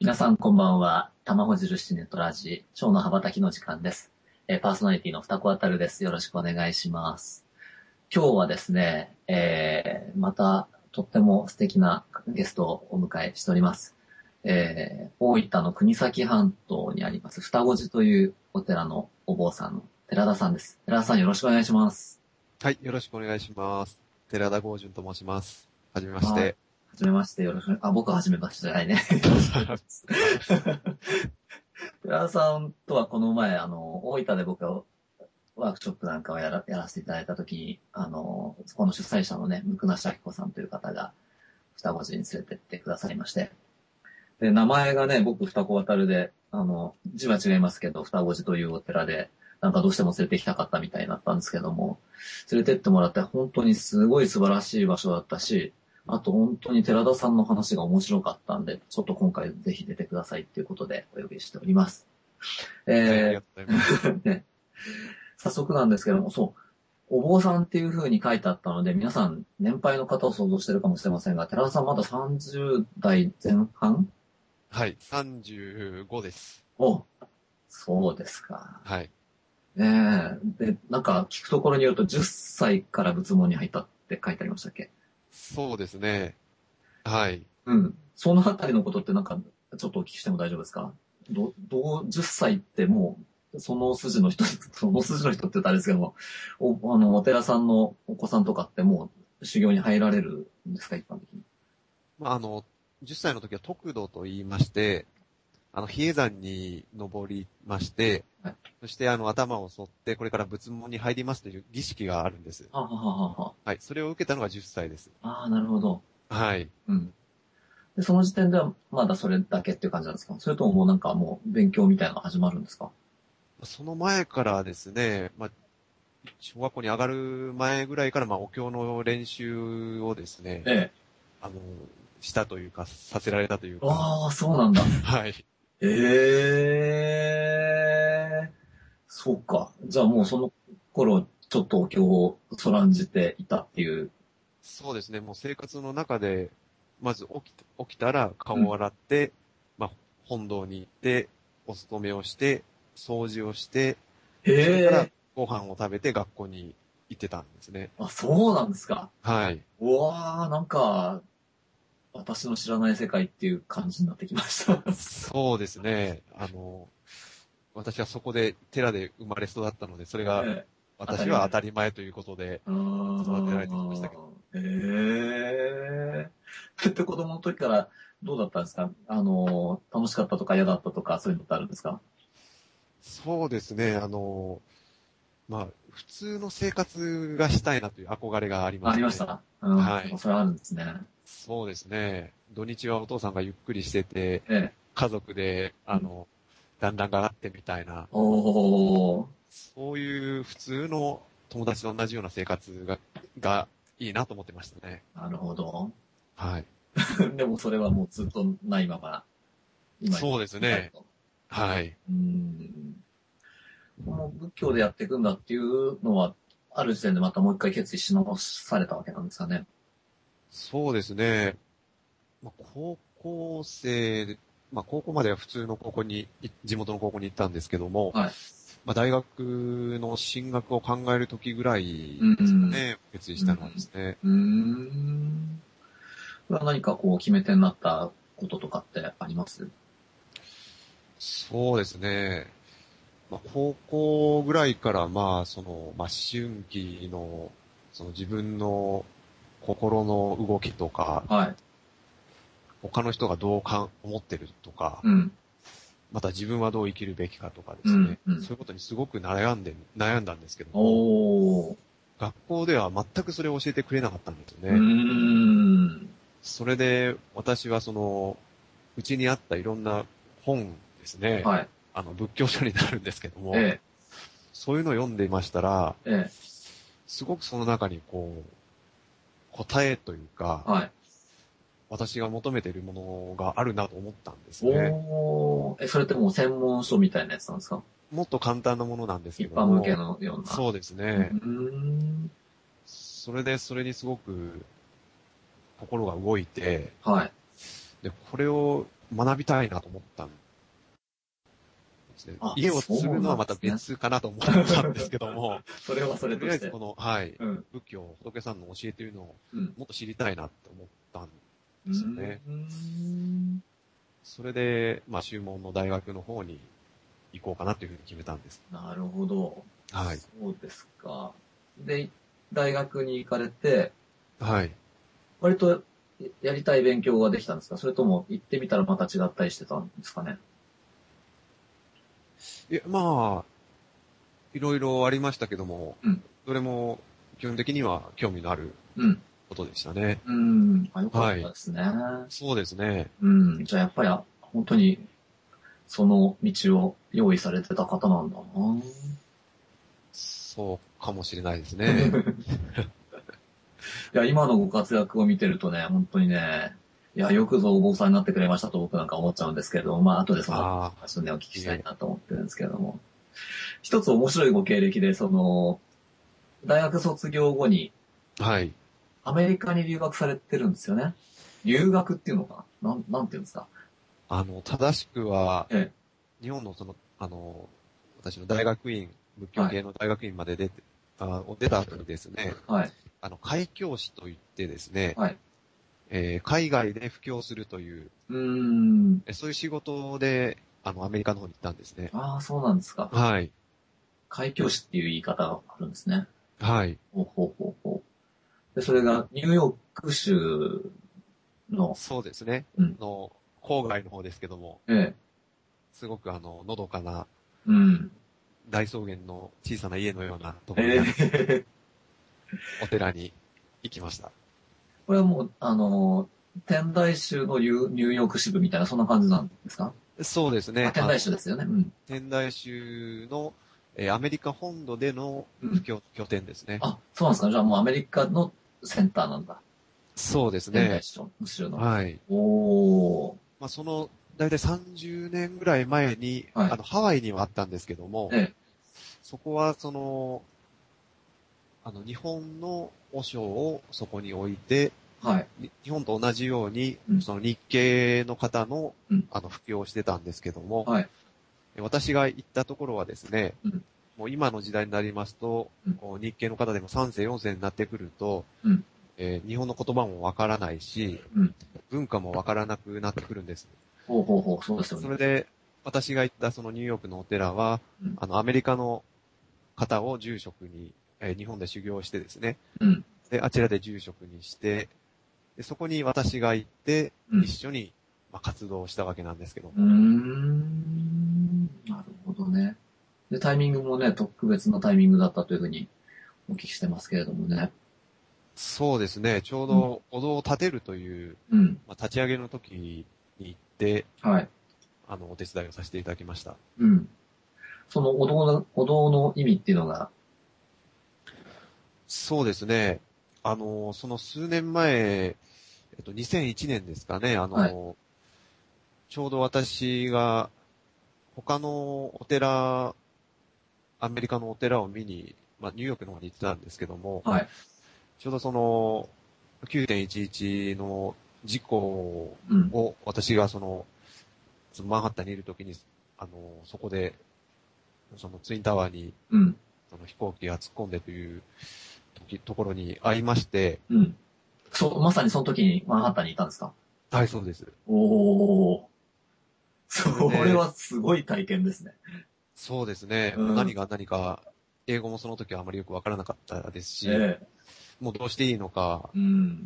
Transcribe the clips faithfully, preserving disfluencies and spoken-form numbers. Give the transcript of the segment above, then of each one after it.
皆さんこんばんは。卵印ネットラジ、蝶の羽ばたきの時間です。えーパーソナリティの二子あたるです。よろしくお願いします。今日はですね、えー、またとっても素敵なゲストをお迎えしております。えー、大分の国東半島にあります双子寺というお寺のお坊さんの寺田さんです。寺田さんよろしくお願いします。 はい、よろしくお願いします。寺田剛順と申します。はじめましはい。 て。 はじめまして、よろしく、あ、僕ははじめましてじゃないね。よろしくお願いします。寺田さんとはこの前、あの、大分で僕はワークショップなんかをやらやらせていただいたときに、あの、そこの主催者のね、向梨明子さんという方が、双子寺に連れてってくださいまして。で、名前がね、僕双子渡るで、あの、字は違いますけど、双子寺というお寺で、なんかどうしても連れて行きたかったみたいになったんですけども、連れてってもらって本当にすごい素晴らしい場所だったし、あと本当に寺田さんの話が面白かったんで、ちょっと今回ぜひ出てくださいっていうことでお呼びしております。 はい、ありえがとうございます。 ーね、早速なんですけども、そう、お坊さんっていう風に書いてあったので、皆さん年配の方を想像してるかもしれませんが、寺田さんまださんじゅう代前半はい、さんじゅうごです。 お、そうですか。 はい。 ねえ。で、なんか聞くところによるとじゅっさいから仏門に入ったって書いてありましたっけ？ そうですね。はい。 うん。そのあたりのことってなんか、ちょっとお聞きしても大丈夫ですか？ど、どう、じゅっさいってもう、その筋の人、その筋の人って言ったらあれですけども、お、あの、お寺さんのお子さんとかってもう修行に入られるんですか、一般的に？ まあ、あの、じゅっさいの時は得度と言いまして、あの、比叡山に登りまして、 はい。 そしてあの、頭を剃って、これから仏門に入りますという儀式があるんです。 はあ、はあはあははい。それを受けたのがじゅっさいです。 あ、ああ、なるほど。 はい。 うん。で、その時点ではまだそれだけっていう感じなんですか？それとももうなんかもう勉強みたいなのが始まるんですか？ その前からですね、まあ、小学校に上がる前ぐらいから、まあ、お経の練習をですね、 ええ。 あの、したというか、させられたというか、 ああ、そうなんだ。 はい。 ええ、そうか。じゃあもうその頃、ちょっとお経をそらんじていたっていう。 そうですね、もう生活の中で、まず起きた、起きたらうん。 顔を洗って、まあ、本堂に行って、お勤めをして、掃除をして、 へそれからえ、 ご飯を食べて学校に行ってたんですね。 あ、そうなんですか。 はい。 うわあ、なんか、私の知らない世界っていう感じになってきました。 そうですね。あの、私はそこで寺で生まれ育ったので、それがええ、当たり前。 私は当たり前ということであ育てられてきましたけど。 あ、へえ。って子供の時からどうだったんですか？あの、楽しかったとか嫌だったとか、そういうのってあるんですか？ そうですね。あの、まあ、普通の生活がしたいなという憧れがありまありして、 ました。うん。 はい。 それはあるんですね。 そうですね。土日はお父さんがゆっくりしてて、 ええ。 家族で、 うん、 あの、団らんがあってみたいな、 おー。 そういう普通の友達と同じような生活が、がいいなと思ってましたね。 なるほど。 はい。 でもそれはもうずっとないまま、今にそうですね。 至ると。 はい。 うん。この仏教でやっていくんだっていうのは、ある時点でまたもう一回決意し直されたわけなんですかね？ そうですね。まあ、高校生で、まあ、高校までは普通の高校に、い地元の高校に行ったんですけども、 はい。 まあ、大学の進学を考えるときぐらいうですかん。 ね、決意したのはでうん。 すね。 うん。これは何かこう決め手になったこととかってあります？ そうですね。まあ、高校ぐらいから、まあ、その、まあ、思春期の、その自分の心の動きとか、 はい。 他の人がどうかん思ってるとか、 うん。 また自分はどう生きるべきかとかでうん。 すね。 うん。 そういうことにすごく悩んで、悩んだんですけども、 おー。 学校では全くそれを教えてくれなかったんですようーね。 ん。 それで、私はその、うちにあったいろんな本ですね。 はい。 あの、仏教書になるんですけども、 えそういうのを読んでいましたら、 え。ええ。 すごくその中にこう、答えというか、 はい。 私が求めているものがあるなと思ったんですね。 おー。え、それってもう専門書みたいなやつなんですか？ もっと簡単なものなんですけ一般向けども、 のような。 そうですうーね。 ん。 それで、それにすごく心が動いて、 はい。 で、これを学びたいなと思ったんですね。 あ家を継ぐのはまた別かなと思ったんですけども、 それはそれととして。 りあえずこの、はい、 うん。 仏教、仏さんの教えというのをうん。 もっと知りたいなって思ったんうですよね。 ーん。 それで、まあ、修門の大学の方に行こうかなというふうに決めたんです。 なるほど。 はい。 そうですか。で、大学に行かれて、 はい。 割とやりたい勉強ができたんですか？それとも行ってみたらまた違ったりしてたんですかね？ いや、まあ、いろいろありましたけども、 うん。 どれも基本的には興味のあるうん。 ことでしたね。 うん。あ、よかっはい。 たですね。 そうですね。 うん。じゃあやっぱり、本当に、その道を用意されてた方なんだな。 そうかもしれないですね。 いや、今のご活躍を見てるとね、本当にね、いや、よくぞお坊さんになってくれましたと僕なんか思っちゃうんですけれども、まあ、後でそのああ、 話をね、お聞きいえ、 したいなと思ってるんですけれども。一つ面白いご経歴で、その、大学卒業後にはい。 アメリカに留学されてるんですよね。留学っていうのかななん、なんていうんですか？ あの、正しくは、 え日本のその、あの、私の大学院、仏え、はい、 教系の大学院まで出て、あ出た後にですね、 はい、 あの、開教師といってですね、 はい。 えー海外で布教するという、 うーん。 えそういう仕事で、あの、アメリカの方に行ったんですね。 ああ、そうなんですか。 はい。 開教師っていう言い方があるんですね。 はい。 ほうほうほうほう。で、それがニューヨーク州の、 そうですね。 うん、 の、郊外の方ですけども、 ええ、 すごくあの、のどかなうん。 大草原の小さな家のようなところにえあるえ、 お寺に行きました。 これはもう、あの、天台宗のニュニューヨーク支部みたいな、そんな感じなんですか？あ、 そうですね。 天あの、 台宗ですよね。うん。 天台宗の、えーアメリカ本土でのうん。 布教拠点ですね。 あ、そうなんですか。じゃあもうアメリカのセンターなんだ。 そうです天台ね。 宗宗の。 はい。 おー。 まあ、その、だいたいさんじゅうねんぐらい前に、 はい。 あの、ハワイにはあったんですけども、 ええ。 そこはその、あの、日本の和尚をそこに置いて、 はい。 に日本と同じように、 うん。 その日系の方の、 うん。 あの、布教をしてたんですけども、 はい。 私が行ったところはですね、 うん。 もう今の時代になりますと、 うん。 こう日系の方でもさん世よん世になってくると、 うん。 えー日本の言葉もわからないし、 うん。 文化もわからなくなってくるんです。 ほうほうほう。そうですよね。 それで、私が行ったそのニューヨークのお寺は、 うん。 あの、アメリカの方を住職に、えー日本で修行してですね、 うん。 で、あちらで住職にして、でそこに私が行って、 うん。 一緒に、まあ、活動をしたわけなんですけども。 うーん。なるほどね。で、タイミングもね、特別なタイミングだったというふうにお聞きしてますけれどもね。 そうですね、ちょううん。 どお堂を建てるという、 うん。 まあ、立ち上げの時に行って、 はい。 あの、お手伝いをさせていただきました。 うん。そのお堂の、お堂の意味っていうのが、 そうですね。あの、その数年前、えっと、にせんいちねんですかね、あはい。 の、ちょうど私が他のお寺、アメリカのお寺を見に、まあ、ニューヨークの方に行ってたんですけども、 はい。 ちょうどその、きゅうてんいちいちの事故うん。 を私がその、そのマンハッタンにいるときに、あの、そこで、そのツインタワーに、 うん。 その飛行機が突っ込んでという時ところに会いまして、 うん。そう、まさにその時にマンハッタンにいたんですか？ はい、そうです。 おー。 それで、 それはすごい体験ですね。 そうですね。 うん。 もう何が何か、英語もその時はあまりよくわからなかったですし、 ええ。 もうどうしていいのかうん。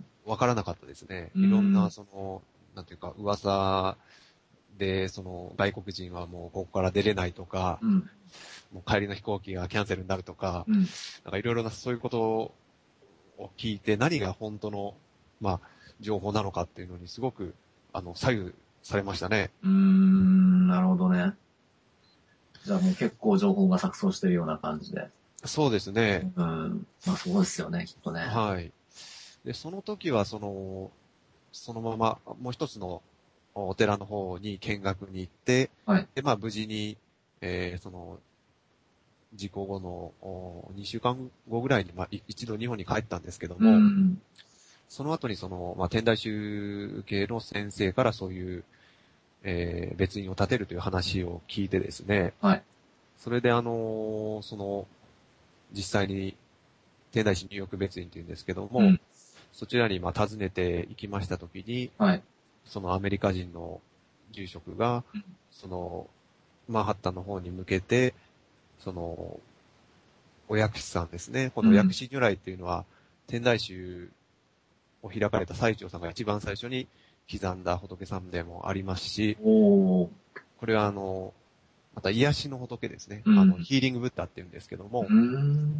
わからなかったですね。 ういろんな、 ん。 その、なんていうか、噂で、その、外国人はもうここから出れないとか、 うん。 もう帰りの飛行機がキャンセルになるとか、 うん。 なんかいろいろなそういうことを聞いて、何が本当の、まあ、情報なのかっていうのにすごく、あの、左右されましたね。 うーん。なるほどね。じゃあもう結構情報が錯綜してるような感じで。 そうですね。 うん。まあそうですよね、きっとね。 はい。で、その時は、その、そのまま、もう一つのお寺の方に見学に行って、 はい。 で、まあ無事に、えー、その、事故後のにしゅうかんごぐらいに、まあ、い一度日本に帰ったんですけどうも、 ん。 その後にその、まあ、天台宗系の先生からそういう、 えー、別院を建てるという話を聞いてですね。 はい。 それであのー、その、実際に天台宗入浴別院っていうんですけども、うん、そちらにまあ訪ねて行きましたときに、 はい。 そのアメリカ人の住職が、 うん、 その、マンハッタンの方に向けて、その、お薬師さんですね。この薬師如来っていうのは、うん、天台宗を開かれた最澄さんが一番最初に刻んだ仏さんでもありますし、 おー、 これはあの、また癒しの仏ですね。 うん、 あの、ヒーリングブッダって言うんですけども、 うん、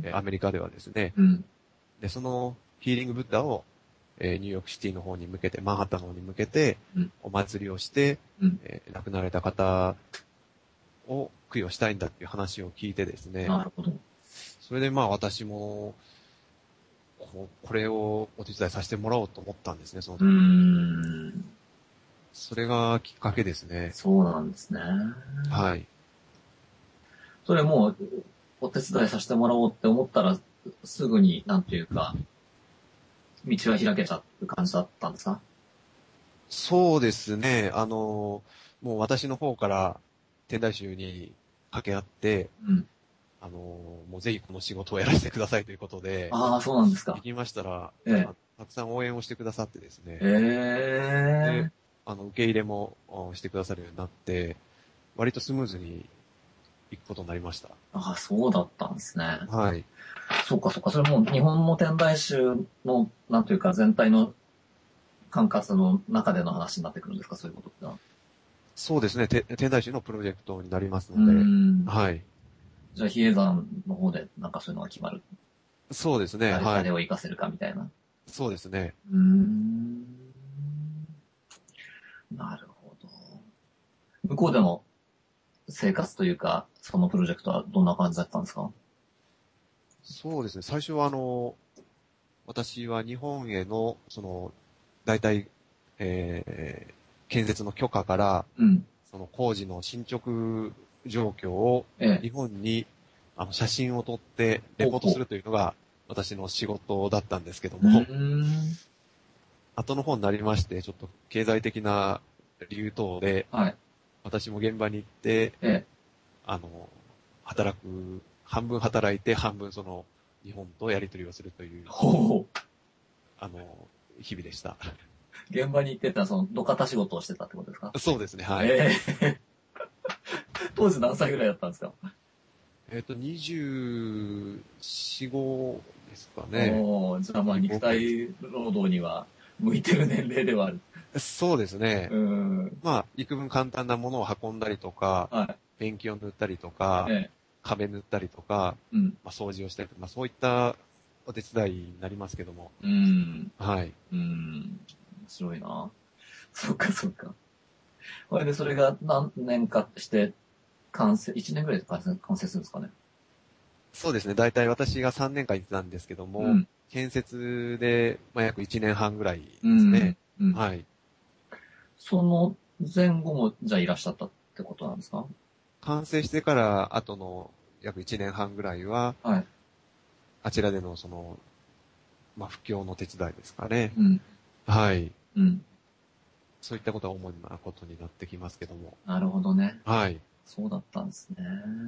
アメリカではですね、 うん、 で、そのヒーリングブッダを、えー、ニューヨークシティの方に向けて、マンハッタンの方に向けて、お祭りをして、うん、えー、亡くなられた方を供養したいんだっていう話を聞いてですね。 なるほど。 それでまあ私も、ここれをお手伝いさせてもらおうと思ったんですね、その時。 うーん。 それがきっかけですね。 そうなんですね。 はい。 それもう、お手伝いさせてもらおうって思ったら、すぐに、なんていうか、道は開けちゃう感じだったんですか？ そうですね。あの、もう私の方から天台宗に掛け合って、うん、あの、もうぜひこの仕事をやらせてくださいということで、 ああ、そうなんですか。 行きましたら、 ええ、 たくさん応援をしてくださってですね。 ええ。 で、あの、受け入れもしてくださるようになって、割とスムーズに行くことになりました。 ああ、そうだったんですね。 はい。 そうか、そうか。それも日本の天台宗の、なんというか全体の管轄の中での話になってくるんですか、そういうことってのは。 そうですね。天台宗のプロジェクトになりますので。はい。 じゃあ、比叡山の方でなんかそういうのが決まる。 そうですね。 誰、 はい。 誰を活かせるかみたいな。 そうですね。 うーん。なるほど。向こうでの生活というか、そのプロジェクトはどんな感じだったんですか？ そうですね。最初はあの、私は日本への、その、大体、えー、建設の許可から、うん、その工事の進捗状況を、日本に、ええ、あの写真を撮ってレポートするというのが私の仕事だったんですけども、後の方になりまして、ちょっと経済的な理由等で、はい、私も現場に行って、ええ、あの、働く、半分働いて、半分その、日本とやり取りをするという、ほう、あの、日々でした。 現場に行ってた、その、土方仕事をしてたってことですか？ そうですね、はい。 えー、当時何歳ぐらいだったんですか？ えっと、にじゅうよん、ごですかね。 おー、じゃあまあ肉体労働には向いてる年齢ではある。 そうですね。 うん。 まあ、幾分簡単なものを運んだりとか、はい、ペンキを塗ったりとか、ええ、壁塗ったりとか、うん、まあ、掃除をしたりとか、まあ、そういったお手伝いになりますけども。 うん。 はい。 うん。面白いな。そっかそっか。これでそれが何年かして完成、いちねんぐらいで完成完成するんですかね？ そうですね。だいたい私がさんねんかん行ってたんですけども、うん、建設で、まあ、約いちねんはんぐらいですね。うんうん、はい。 その前後もじゃあいらっしゃったってことなんですか？ 完成してから後の約いちねんはんぐらいは、はい、あちらでのその、まあ、布教の手伝いですかね。うん、はい。うん。そういったことが主なことになってきますけども。 なるほどね。 はい。 そうだったんですね。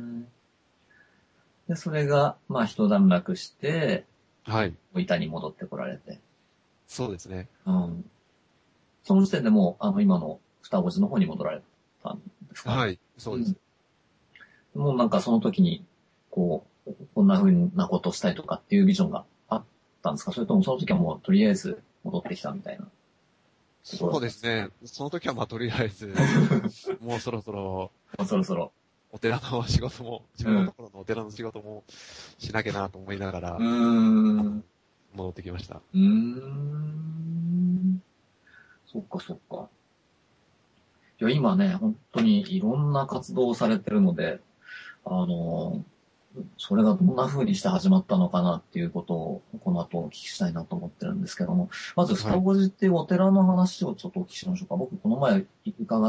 で、それが、まあ、一段落して、 はい。 板に戻ってこられて。 そうですね。 うん。その時点でもう、あの、今の双子寺の方に戻られたんですか？ はい、そうです。 うん、もうなんかその時に、こう、こんな風なことしたいとかっていうビジョンがあったんですか？それともその時はもうとりあえず戻ってきたみたいな。 そうですね。その時はまあとりあえず、もうそろそろ、もうそろそろ、 お寺の仕事も、自分のところのお寺の仕事もしなきゃなと思いながら、 うーん、 戻ってきました。 うーん。そっかそっか。いや、今ね、本当にいろんな活動をされてるので、あの、それがどんな風にして始まったのかなっていうことを、この後お聞きしたいなと思ってるんですけども、まず、双子寺っていうお寺の話をちょっとお聞きしましょうか。僕、この前伺って、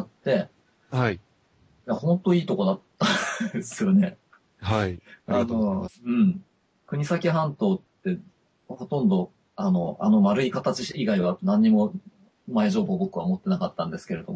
はい。いや、本当いいとこだったんですよね。 はい。ありがとうございます。 うん。国東半島って、ほとんど、あの、あの丸い形以外は何にも前情報僕は持ってなかったんですけれども、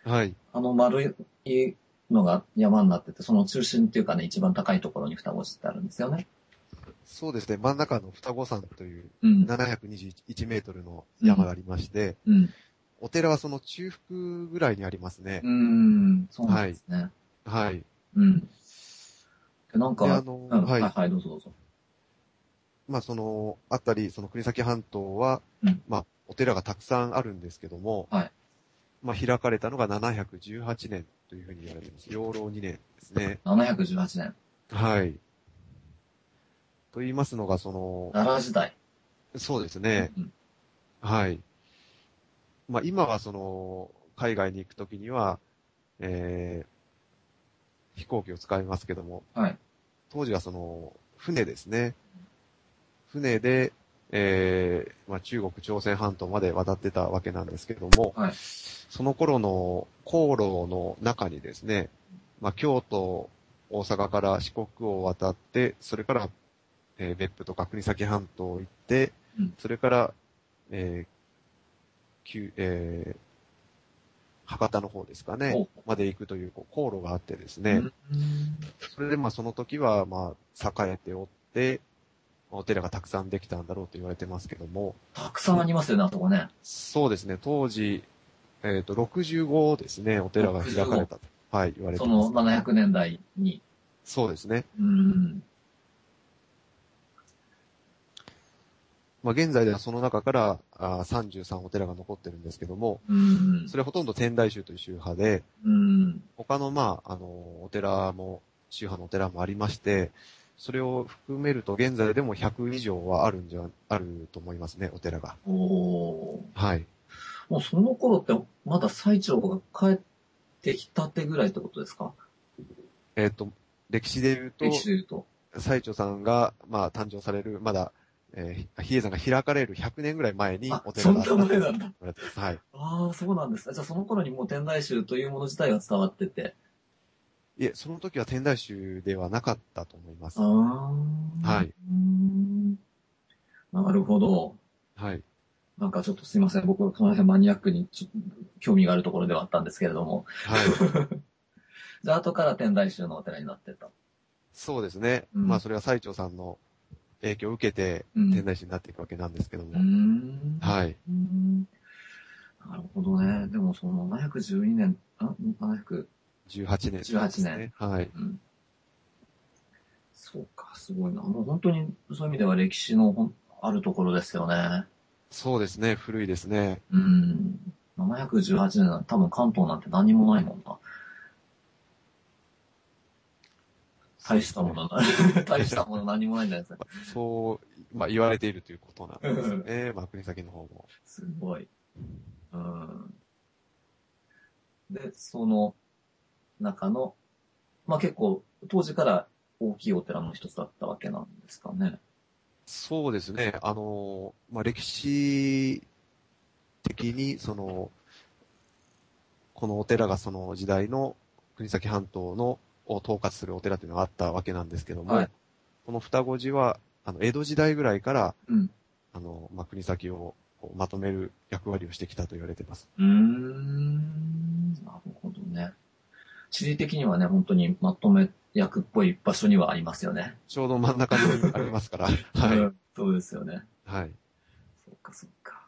はい。 あの丸いのが山になってて、その中心っていうかね、一番高いところに双子寺ってあるんですよね。 そうですね。真ん中の双子山といううん。 ななひゃくにじゅういちメートルのうん。 山がありまして、 うん。 お寺はその中腹ぐらいにありますね。 うーん。そうなんはい。 ですね。 はい。 うん。でなんで、あか、うの、 ん。 はい。 はいはい、どうぞどうぞ。 まあ、その、あたり、その国東半島は、 うん。 まあ、お寺がたくさんあるんですけども、 はい。 まあ、開かれたのがななひゃくじゅうはちねんというふうに言われています。養老にねんですね。 ななひゃくじゅうはちねん。 はい。と言いますのが、その、 奈良時代。 そうですうね。 ん。 はい。まあ、今はその、海外に行くときには、えー、飛行機を使いますけども、 はい。 当時はその、船ですね。船で、えー、まあ、中国朝鮮半島まで渡ってたわけなんですけども、 はい。 その頃の航路の中にですね、まあ、京都、大阪から四国を渡って、それから、えー別府とか国東半島行って、 うん。 それから、えー、旧えー博多の方ですかね、 ほう。 まで行くというこう航路があってですね、 うん。 それでまあその時はまあ栄えておって、お寺がたくさんできたんだろうと言われてますけども、 たくさんありますよね、あそこね。 そうですね、当時、えっ、と、ろくじゅうごですね、お寺が開かれろくじゅうご。 たと、はい、言われそのてますけども。 ななひゃくねんだいに。 そうですね。 うん。 まあ現在ではその中からあさんじゅうさんお寺が残ってるんですけども、 うん。 それほとんど天台宗という宗派で、 うん。 他のまあ、あの、お寺も、宗派のお寺もありまして、それを含めると現在でもひゃく以上はあるんじゃ、あると思いますね、お寺が。 おー。 はい。 もうその頃ってまだ最長が帰ってきたてぐらいってことですか？ えっ、と、歴史で言う歴と、 史で言うと。 最澄さんが、まあ、誕生される、まだ、えー、比叡山が開かれるひゃくねんぐらい前にあ、 お寺そんながあったと言前なんだ。 われてます。はい。 ああ、そうなんですね。じゃあその頃にもう天台宗というもの自体が伝わってて。 いえ、その時は天台宗ではなかったと思いまあす。はあ、 い。 なるほど。 はい。 なんかちょっとすいません。僕、その辺マニアックにちょ興味があるところではあったんですけれども。 はい。 じゃあ後から天台宗のお寺になってた。 そうですね。 うん。 まあ、それは最澄さんの影響を受けて、 うん。 天台宗になっていくわけなんですけどうーも。 ん。 はい。 うーんなるほどね。でもそのななひゃくじゅうにねん、あ ?ななひゃくじゅうはちねんでじゅうはちねん。 すね。はい。 うん。そうか、すごいな。もう本当にそういう意味では歴史のほんあるところですよね。 そうですね。古いですね。 うん。ななひゃくじゅうはちねんなんて多分関東なんて何もないもんな。大したもそうですね。 のな、大したもの何もないんじゃないですか。 そう、まあ、言われているということなんですようんね。まあ、国先の方も。 すごい。うん。で、その中の、まあ結構当時から大きいお寺の一つだったわけなんですかね。 そうですね。あの、まあ、歴史的に、その、このお寺がその時代の国東半島のを統括するお寺というのがあったわけなんですけども、 はい。 この双子寺は、あの、江戸時代ぐらいから、 うん。 あの、まあ、国東をこうまとめる役割をしてきたと言われています。 うーん。なるほどね。地理的にはね、本当にまとめ役っぽい場所にはありますよね。 ちょうど真ん中にありますから、はい。 うん。そうですよね。 はい。 そっかそっか。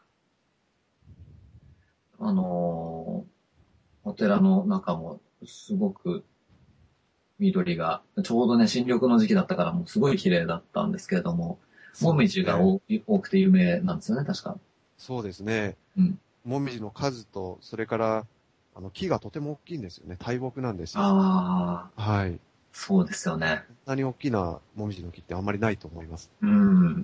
あのーお寺の中もすごく緑が、ちょうどね、新緑の時期だったからもうすごい綺麗だったんですけれども、もそうみじがですね。 多多くて有名なんですよね、確か。 そうですね。 うん。 もみじの数と、それから、あの、木がとても大きいんですよね。大木なんですよ。 ああ、 はい。 そうですよね。 こんなに大きなもみじの木ってあんまりないと思います。 うん。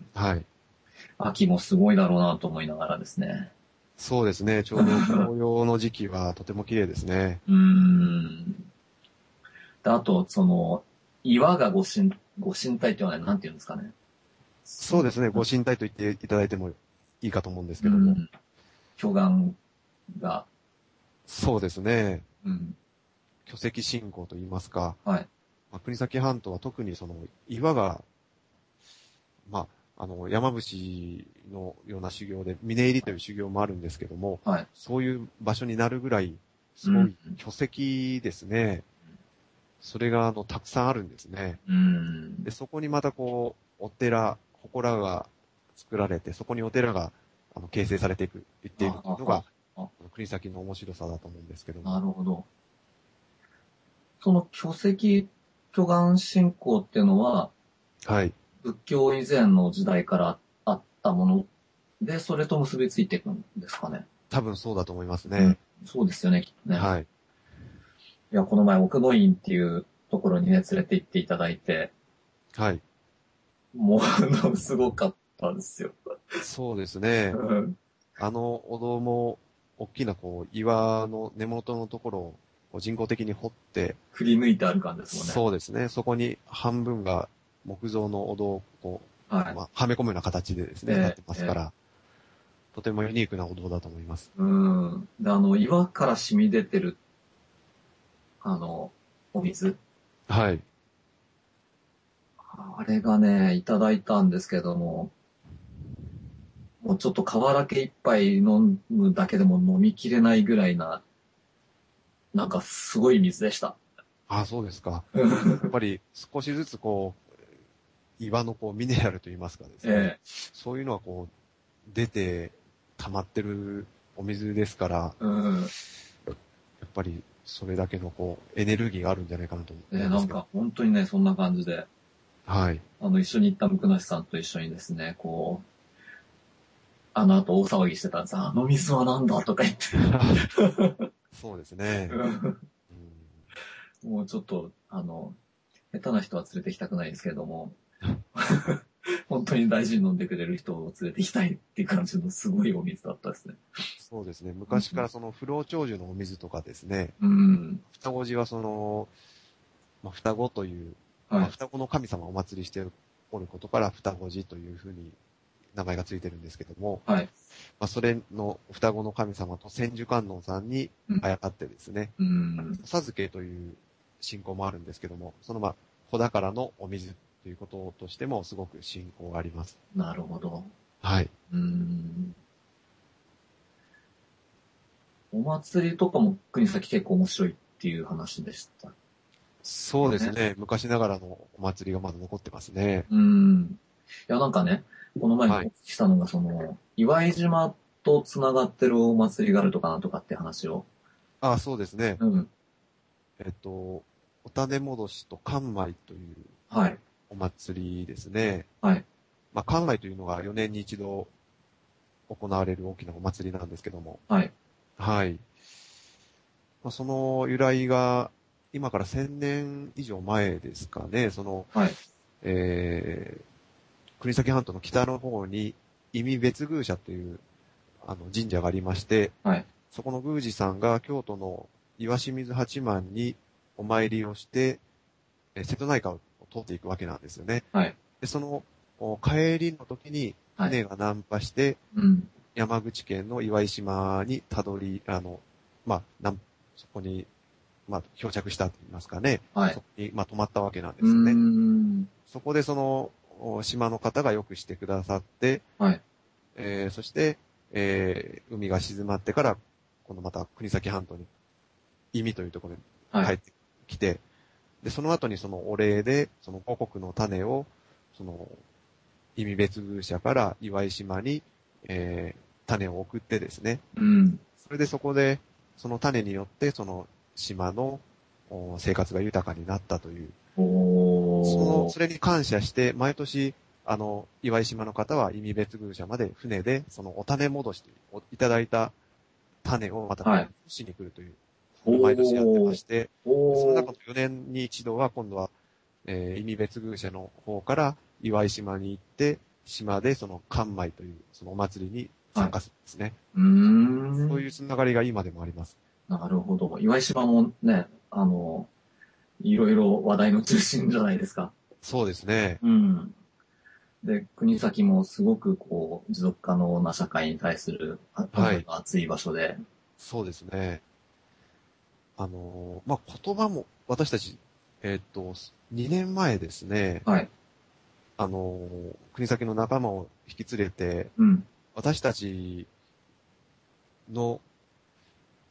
はい。 秋もすごいだろうなと思いながらですね。 そうですね。ちょうど紅葉の時期はとても綺麗ですね。 うーん。であと、その、岩がご神、ご神体っていうのはね、なんていうんですかね。 そうですね。ご神体と言っていただいてもいいかと思うんですけども。 うん。巨岩が、 そうですね。 うん。 巨石信仰と言いますか。 はい。 まあ、国東半島は特にその岩が、まあ、あの、山伏のような修行で、峰入りという修行もあるんですけども、 はい。 そういう場所になるぐらいすごい巨石ですね。それが、あの、たくさんあるんですね。 うん。 で、そこにまたこう、お寺、祠が作られて、そこにお寺が、あの、形成されていく、いっているっていうのが、 あああ国崎の面白さだと思うんですけども。 なるほど。その巨石巨岩信仰っていうのは、 はい。 仏教以前の時代からあったもので、それと結びついていくんですかね。 多分そうだと思いますうん、 ね。 そうですよね、きっとね。 はい。 いや、この前、奥の院っていうところにね、連れて行っていただいて、 はい。 ものすごかったですよ。 そうですね。 うん、 あのお堂も、大きなこう、岩の根元のところをこう人工的に掘って、 振り抜いてある感じですもんね。 そうですね。そこに半分が木造のお堂をこう、 はい。 まあ、はめ込むような形でですね、 えなってますえええから、とてもユニークなお堂だと思います。 うん。で、あの、岩から染み出てる、あの、お水。 はい。 あれがね、いただいたんですけども、もうちょっと河原け一杯飲むだけでも飲みきれないぐらいな、なんかすごい水でした。 あ、そうですか。やっぱり少しずつこう、岩のこう、ミネラルといいますかですね。 ええそういうのはこう、出て溜まってるお水ですから、 うん。 やっぱりそれだけのこう、エネルギーがあるんじゃないかなと思で、 うんですけど。 なんか本当にね、そんな感じで、 はい。 あの、一緒に行った向梨さんと一緒にですね、こう、あの後大騒ぎしてたんです。あの水はなんだとか言って。 そうですね。うん、 もうちょっと、あの、下手な人は連れて行きたくないですけれども、本当に大事に飲んでくれる人を連れて行きたいっていう感じのすごいお水だったですね。 そうですね。昔からその不老長寿のお水とかですね、 うん。 双子寺はその、まあ、双子という、まあ、 はい。 双子の神様をお祭りしておることから双子寺というふうに名前がついてるんですけども、 はい。 まあ、それの双子の神様と千手観音さんにうんあやかってですね、 うん。 お授けという信仰もあるんですけども、そのまあ、穂宝のお水ということとしてもすごく信仰があります。 なるほど。 はい。 うん。お祭りとかも国崎結構面白いっていう話でしたそうよね。 ですね。昔ながらのお祭りがまだ残ってますね。 うん。いや、なんかね、この前おはい。 聞きしたのが、その、岩井島と繋がってるお祭りがあるとかなんとかって話を。 あ、そうですね。 うん。 えっと、お種戻しと関米というはい。 お祭りですね。 はい。 まあ、関米というのがよねんに一度行われる大きなお祭りなんですけども。 はい。 はい。まあ、その由来が、今からせんねん以上前ですかね。その、 はい。 えー、国崎半島の北の方に、意味別宮社という、あの、神社がありまして、 はい。 そこの宮司さんが京都の岩清水八幡にお参りをして、えー瀬戸内海を通っていくわけなんですよね。 はい。 で、その、お帰りの時にはい。 船が難破して、 うん。 山口県の岩井島にたどり、あの、まあ、なんそこに、まあ、漂着したと言いますかね。 はい。 そこに、まあ、泊まったわけなんでうーすよね。 ん。 そこでその、お島の方がよくしてくださって、 はい。 えー、そして、えー、海が静まってから、このまた国崎半島に、意味というところにはい。 帰ってきて、で、その後にそのお礼で、その五穀の種を、その、意味別宮社から岩井島に、えー、種を送ってですね。 うん。 それでそこで、その種によって、その島のお生活が豊かになったという、その、 おー。 それに感謝して、毎年、あの、岩井島の方は意味別宮社まで船で、そのお種戻しという、おいただいた種をまたはい。 しに来るという、毎年やってまおー。 して、そのおー。 中のよねんに一度は今度は、えー、意味別宮社の方から岩井島に行って、島でその関米というそのお祭りにはい。 参加するんですね。 うーん。 そういうつながりが今でもあります。 なるほど。岩井島もね、あの、いろいろ話題の中心じゃないですか。 そうですね。 うん。で、国崎もすごくこう、持続可能な社会に対するあ思はい。 いが熱い場所で。 そうですね。あのーまあ、言葉も私たち、えーっと、にねんまえですね、 はい。 あのー国崎の仲間を引き連れて、 うん。 私たちの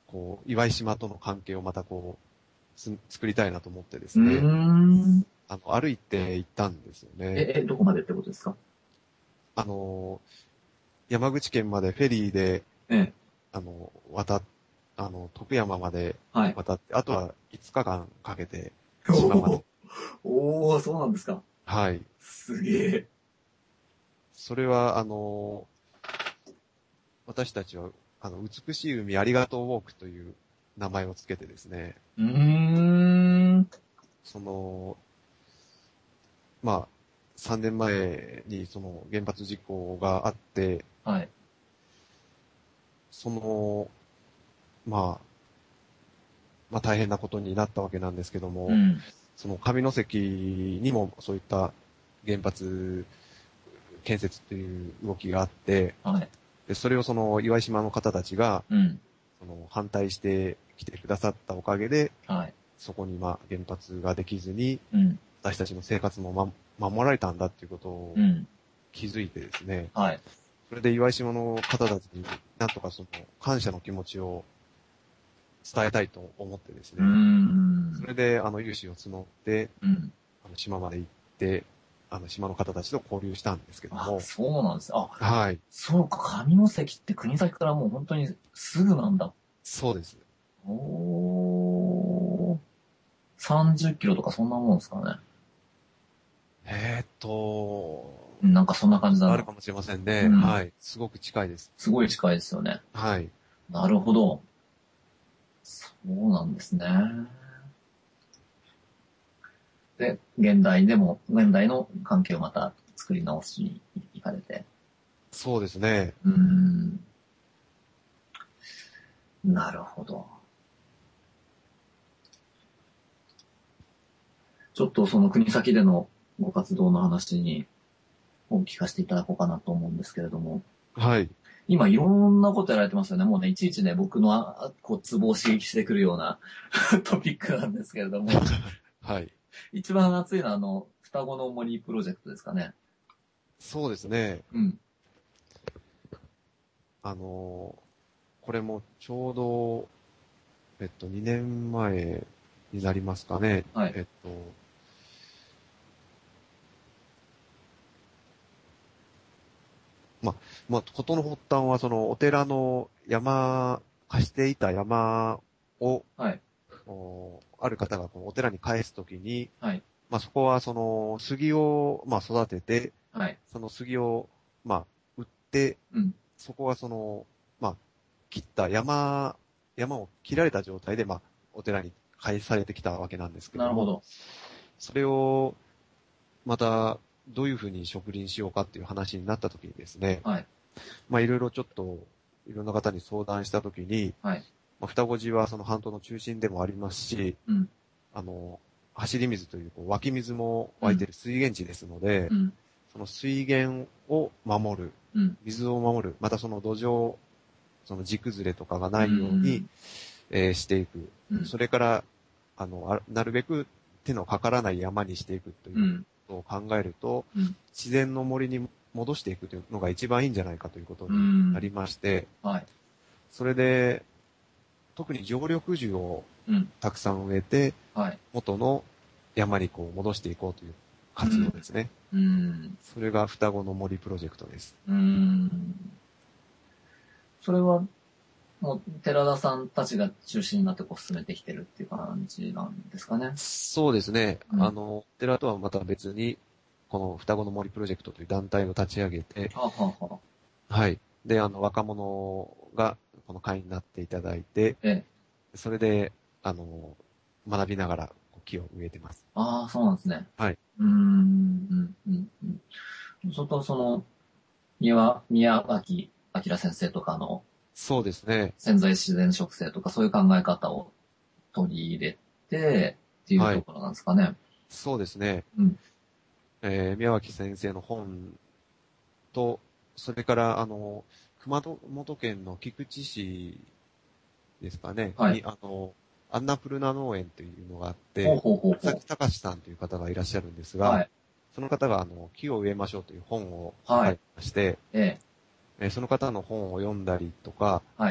こう、岩井島との関係をまたこう、つ作りたいなと思ってですうね、 ーん。 あの、歩いて行ったんですよね。 え、え、どこまでってことですか？ あの、山口県までフェリーで、 ええ。 あの、渡っ、あの、徳山まではい。 渡って、あとはいつかかんかけて、 お島まで。 おー、そうなんですか。 はい。 すげえ。 それは、あの、私たちは、あの、美しい海ありがとうウォークという名前をつけてですね、 うーん。 その、まあ、さんねんまえにその原発事故があって、 はい。 その、まあ、まあ大変なことになったわけなんですけども、 うん。 その上関にもそういった原発建設という動きがあって、 はい。 でそれをその岩井島の方たちが、 うん。 その反対してきてくださったおかげで、 はい。 そこにまあ原発ができずに、 うん。 私たちの生活も、ま、守られたんだっていうことをうん。 気づいてですね、 はい。 それで岩井島の方たちになんとかその感謝の気持ちを伝えたいと思ってですうーね、そん。 れであの有志を募って、 うん。 あの島まで行って、あの島の方たちと交流したんですけどあ、 も、 そうなんです。あ、 はい、 そうか、上関って国崎からもう本当にすぐなんだ。 そうです。 おー。さんじゅっキロとかそんなもんですかね。 えーっと、 うんなんかそんな感じだな。 あるかもしれませんね。 うん。 はい。すごく近いです。 すごい近いですよね。 はい。 なるほど。そうなんですね。で、現代でも、現代の関係をまた作り直しに行かれて。 そうですね。 うーん。なるほど。ちょっとその国先でのご活動の話にを聞かせていただこうかなと思うんですけれども、 はい。 今いろんなことやられてますよね。もうね、いちいちね、僕のあこうツボを刺激してくるようなトピックなんですけれども、 はい。 一番熱いのはあの、双子の森プロジェクトですかね。 そうですね。 うん。 あのーこれもちょうど、えっと、にねんまえになりますかね。 はい。 えっと、ま、まあ、ことの発端は、その、お寺の山、貸していた山を、 はい。 おある方がこのお寺に返すときに、 はい。 まあ、そこはその、杉を、まあ、育てて、 はい。 その杉を、まあ、売って、 うん。 そこはその、まあ、切った山、山を切られた状態で、まあ、お寺に返されてきたわけなんですけども、 なるほど。 それを、また、どういうふうに植林しようかっていう話になったときにですね、 はい。 まあ、いろいろちょっと、いろんな方に相談したときに、 はい。 まあ、双子寺はその半島の中心でもありますし、 うん。 あの、走り水というこう湧き水も湧いてうん。 る水源地ですので、 うん。 その水源を守る、 うん。 水を守る、またその土壌、その地崩れとかがうないように、 ん。 えーしていく。 うん。 それから、あの、あなるべく手のかからない山にしていくといううん。 ことを考えると、 うん。 自然の森に戻していくというのが一番いいんじゃないかということうになん。 りまして、 はい。 それで、特に常緑樹をうん。 たくさん植えて、 はい。 元の山にこう戻していこうという活動ですね。 うん。 それが双子の森プロジェクトです。 うん。それは、もう、寺田さんたちが中心になってこう進めてきてるっていう感じなんですかね。 そうですね。 うん。 あの、寺とはまた別に、この双子の森プロジェクトという団体を立ち上げて、 はあ、はあはあ、 はい。で、あの、若者がこの会になっていただいて、 ええ。 それで、あの、学びながらこう木を植えてます。 ああ、そうなんですね。 はい。 うーん、うん、うん、うん。そと、その、宮、宮脇明先生とかのそうですね。 潜在自然植生とかそういう考え方を取り入れてっていうはい。 ところなんですかね。 そうですね。 うん。 えー、宮脇先生の本と、それから、あの、熊本県の菊池市ですかね、 はい。 に、あの、アンナプルナ農園というのがあっほうて、 ほうほうほう。 佐々木隆さんという方がいらっしゃるんですが、 はい。 その方が、あの、木を植えましょうという本を書はい。 かれてまして、 ええ。 えーその方の本を読んだりとか、 はい。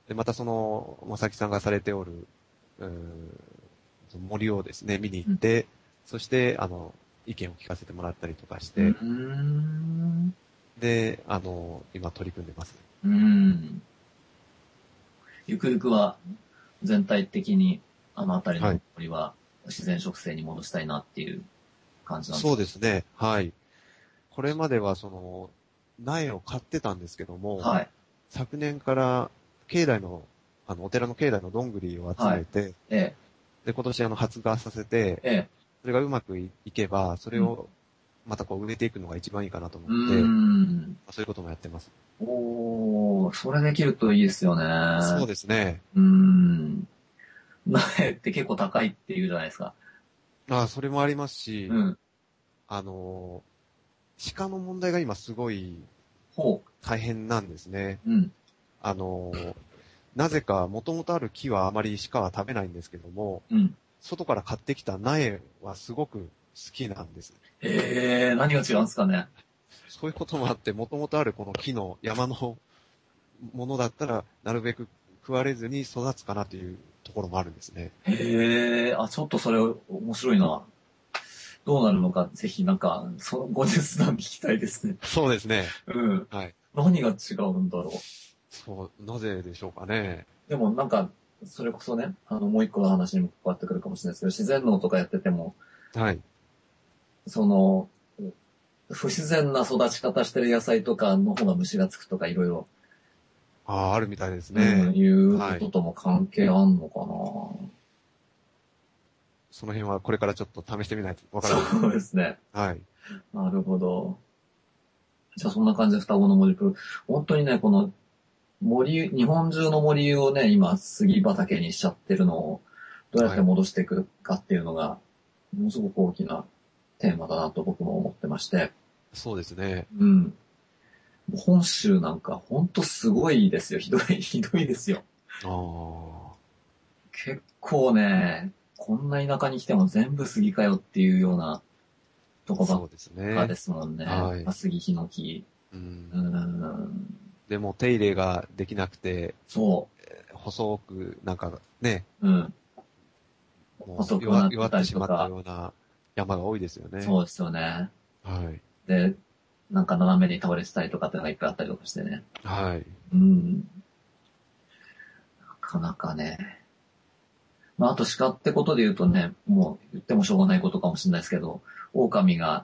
で、またその、まさきさんがされておる、うーんその森をですね、見に行って、うん、そして、あの、意見を聞かせてもらったりとかして、 うーんで、あの、今取り組んでます。 うーん。ゆくゆくは、全体的に、あの辺りの森は、自然植生に戻したいなっていう感じなんですか？ そうですね。はい。これまでは、その、苗を買ってたんですけども、 はい。 昨年から、境内の、あの、お寺の境内のどんぐりを集はい。 めて、 ええ。 で、今年あの、発芽させて、 ええ。 それがうまくいけば、それうん。 を、またこう植えていくのが一番いいかなと思うーって、 ん。 そういうこともやってます。 おー、それできるといいですよね。 そうですね。 うーん。苗って結構高いって言うじゃないですか。 ああ、それもありますし、 うん。 あの、鹿の問題が今すごいほ大変なんですね。 う。うん。 あの、なぜか元々ある木はあまり鹿は食べないんですけども、 うん。 外から買ってきた苗はすごく好きなんです。 えー、何が違うんですかね。 そういうこともあって、元々あるこの木の山のものだったら、なるべく食われずに育つかなというところもあるんですね。 へー、あ、ちょっとそれ面白いな。どうなるのか、ぜひなんか、その後日談聞きたいですね。 そうですね。 うん。 はい。 何が違うんだろそう、なぜでしょうかね。 う。でもなんか、それこそね、あの、もう一個の話にも関わってくるかもしれないですけど、自然農とかやってても、 はい。 その、不自然な育ち方してる野菜とかの方が虫がつくとかいろいろ、 ああ、あるみたいですうん、 ね。 いうこはい。 ととも関係あんのかな。 その辺はこれからちょっと試してみないとわからないですそうね。 ですね。 はい。 なるほど。じゃあそんな感じで双子の森プロ。本当にね、この森、日本中の森をね、今杉畑にしちゃってるのをどうやってはい。 戻していくかっていうのが、ものすごく大きなテーマだなと僕も思ってまして。 そうですね。 うん。本州なんかほんとすごいですよ。ひどい、ひどいですよ。 ああ、 結構ね、こんな田舎に来ても全部杉かよっていうようなとこばっそうですね。 かですもんね。 はい。 杉、ヒノキ。 ううーん。 ん。 でも手入れができなくて、 そ細く、なんかね、 う。うん。 もう細く弱弱ってなってたりしまったとか。 ような山が多いですよね。 そうですよね。 はい。 で、なんか斜めに倒れてたりとかっていうのがいっぱいあったりとかしてね。 はい。 うん。なかなかね。まあ、あと鹿ってことで言うとね、もう言ってもしょうがないことかもしれないですけど、狼が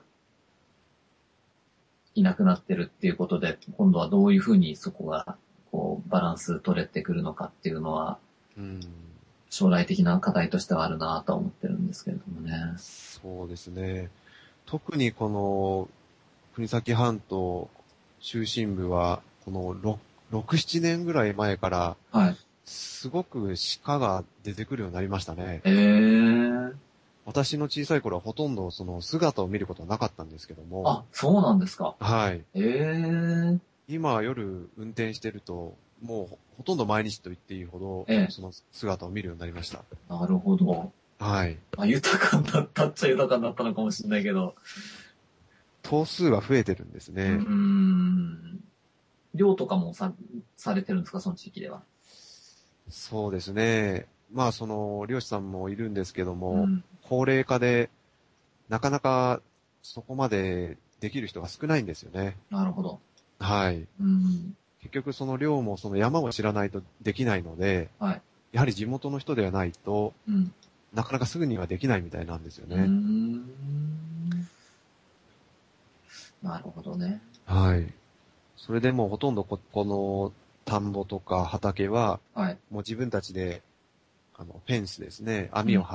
いなくなってるっていうことで、今度はどういうふうにそこが、こう、バランス取れてくるのかっていうのは、 うん。 将来的な課題としてはあるなとは思ってるんですけれどもね。 そうですね。特にこの、国東半島中心部は、このろく、ろく、ななねんぐらい前から、 はい。 すごく鹿が出てくるようになりましたね。 えー。 私の小さい頃はほとんどその姿を見ることはなかったんですけども、 あ、そうなんですか。 はい。 えー。 今夜運転してると、もうほとんど毎日と言っていいほど、 ええ。 その姿を見るようになりました。 なるほど。 はい。 まあ、豊かになったっちゃ豊かになったのかもしれないけど。 頭数が増えてるんですうーね。 ん。漁とかもさ、されてるんですか、その地域では。 そうですね。まあその、漁師さんもいるんですけども、 うん。 高齢化で、なかなかそこまでできる人が少ないんですよね。 なるほど。 はい。 うん。 結局その漁もその山を知らないとできないので、 はい。 やはり地元の人ではないとうん。 なかなかすぐにはできないみたいなんですようーね。 ん。なるほどね。 はい。それでもうほとんどこ、この田んぼとか畑は、 はい。 もう自分たちで、あの、フェンスですね、網をうん。 張って、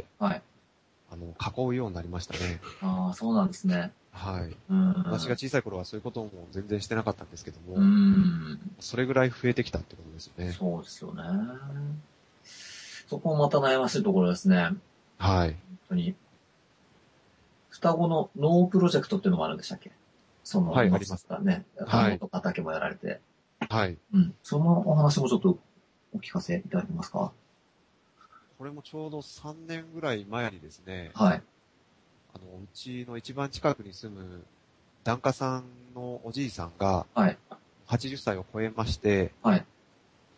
はい。 あの、囲うようになりましたね。 ああ、そうなんですね。 はい。 うん。 私が小さい頃はそういうことも全然してなかったんですけどうも、 ん。 それぐらい増えてきたってことですよね。 そうですよね。そこもまた悩ましいところですね。本はい。 当に。双子のノープロジェクトっていうのもあるんでしたっけ？その、 はい、あ今ります。 さね、田んはい。 ぼとか畑もやられて。 はい。 うん。そのお話もちょっとお聞かせいただけますか？ これもちょうどさんねんぐらい前にですね、 はい。 あの、うちの一番近くに住む檀家さんのおじいさんがはい。 はちじゅっさいを超えまして、 はい。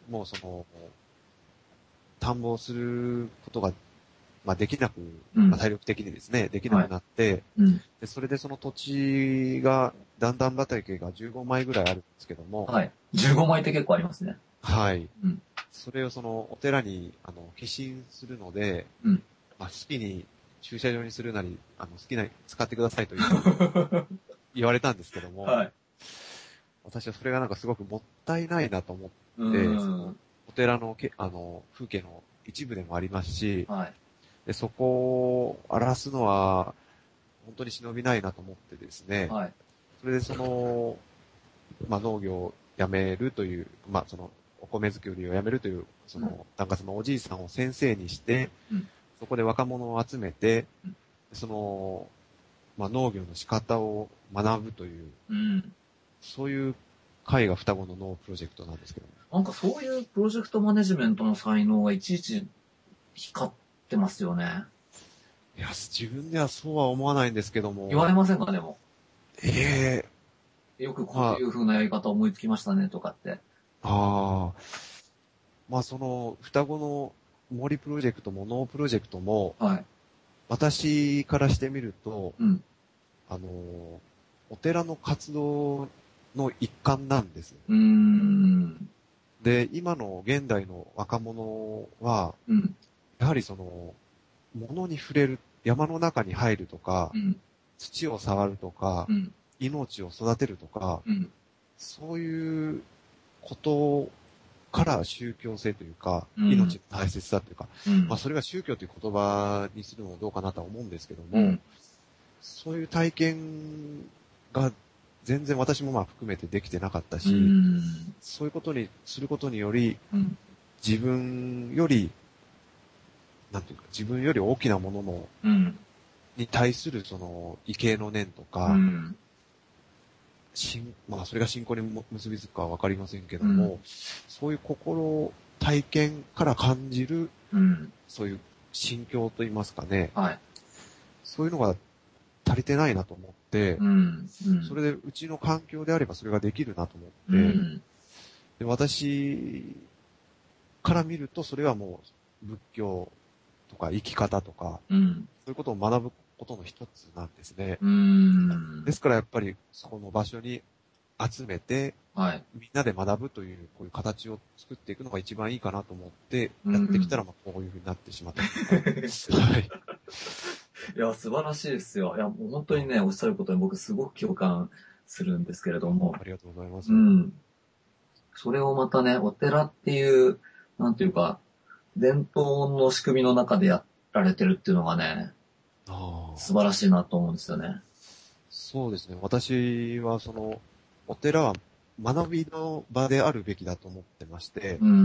もうその、探訪することが、まあできなく、 うんまあ体力的にですね、できなくなって、 うん。 で、それでその土地が、段々畑がじゅうごまいぐらいあるんですけども、 はい。じゅうごまいって結構ありますね。 はい。 うん。 それをそのお寺に、あの、寄進するので、 うん。 まあ好きに駐車場にするなり、あの、好きな、使ってくださいというふうに言われたんですけども、 はい。 私はそれがなんかすごくもったいないなと思うって、 ーそのん。 お寺のけ、あの、風景の一部でもありますし、 はい。 で、そこを荒らすのは、本当に忍びないなと思ってですね、 はい。 それでその、まあ、農業をやめるという、まあ、その、お米作りをやめるという、そうんの、なんかそのおじいさんを先生にして、 うんそこで若者を集めてうん、 その、まあ、農業の仕方を学ぶという、 うん。 そういう会が双子の農プロジェクトなんですけども。 なんかそういうプロジェクトマネジメントの才能がいちいち光ってますよね。 いや、自分ではそうは思わないんですけども。 言われませんか、でも。 ええよくこうまいう風なやり方思いつきましたね、とかって。 あ、ああ、まあその、双子の森プロジェクトも農プロジェクトも、 はい。 私からしてみると、 うん。 あの、お寺の活動の一環なんです。 うーん。 で、今の現代の若者は、 うん。 やはりその、物に触れる、山の中に入るとかう、ん。 土を触るとかう、ん。 命を育てるとか、 うん。 そういうことから宗教性というか、 うん命の大切さというか、 うん。 まあそれが宗教という言葉にするのもどうかなとは思うんですけども、 うんそういう体験が全然私もまあ含めてできてなかったし、 うんそういうことにすることにより、 うん自分より、なんていうか、自分より大きなものの、 うんに対するその、畏敬の念とか、 うんしんまあそれが信仰にも結びつくかはわかりませんけども、 うんそういう心、体験から感じる、 うんそういう心境といいますかね、 はい。 そういうのが足りてないなと思って、 うんうんそれでうちの環境であればそれができるなと思うって、 んで私から見るとそれはもう仏教とか生き方とか、 うんそういうことを学ぶことの一つなんですね。 うんですからやっぱりそこの場所に集めて、 はい。 みんなで学ぶという、こういう形を作っていくのが一番いいかなと思って、 うんやってきたら、まあ、こういう風になってしまったというか。はい。 いや、素晴らしいですよ。いや、もう本当にね、おっしゃることに僕すごく共感するんですけれども。 ありがとうございます。 うん。それをまたね、お寺っていう、なんていうか、伝統の仕組みの中でやられてるっていうのがね、 ああ、 素晴らしいなと思うんですよね。 そうですね。私は、その、お寺は学びの場であるべきだと思ってまして、 うん。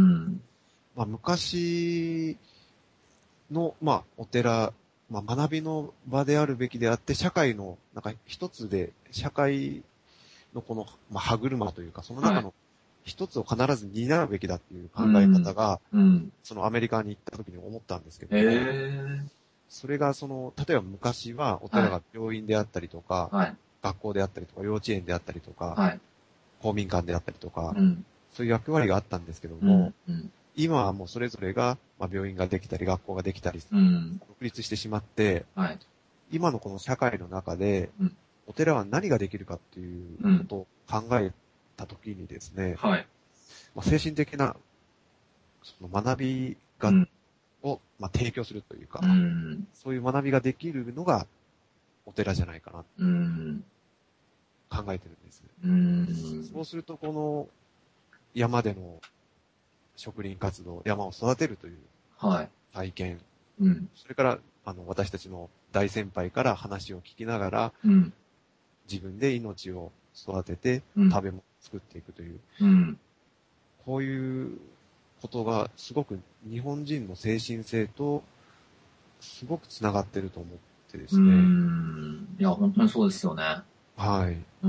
まあ、昔の、まあ、お寺、まあ、学びの場であるべきであって、社会の、なんか一つで、社会のこの、まあ、歯車というか、その中の一つを必ず担うべきだっていう考え方が、 うん。 そのアメリカに行った時に思ったんですけどへも、 え。 それがその、例えば昔はお寺が病院であったりとか、 はい。 学校であったりとか、幼稚園であったりとか、 はい。 公民館であったりとか、 うん。 そういう役割があったんですけどうも、 ん。うん。 今はもうそれぞれが、まあ、病院ができたり、学校ができたり、 うん。 独立してしまって、 はい。 今のこの社会の中で、 うんお寺は何ができるかっていうことを考えたときにですね、 はい。 まあ、精神的なその学びが、 うん。 を、まあ、提供するというか、 うん。 そういう学びができるのがお寺じゃないかなうん。 と考えてるんです。 うん。 そうすると、この山での植林活動、山を育てるというはい。 体験、 うん。 それからあの私たちの大先輩から話を聞きながら、 うん。 自分で命を育ててうん食べ物を作っていくという、 うん。 こういうことがすごく日本人の精神性とすごくつながってると思ってですうね。 ん。いや、本当にそうですよね。 はい。 うん。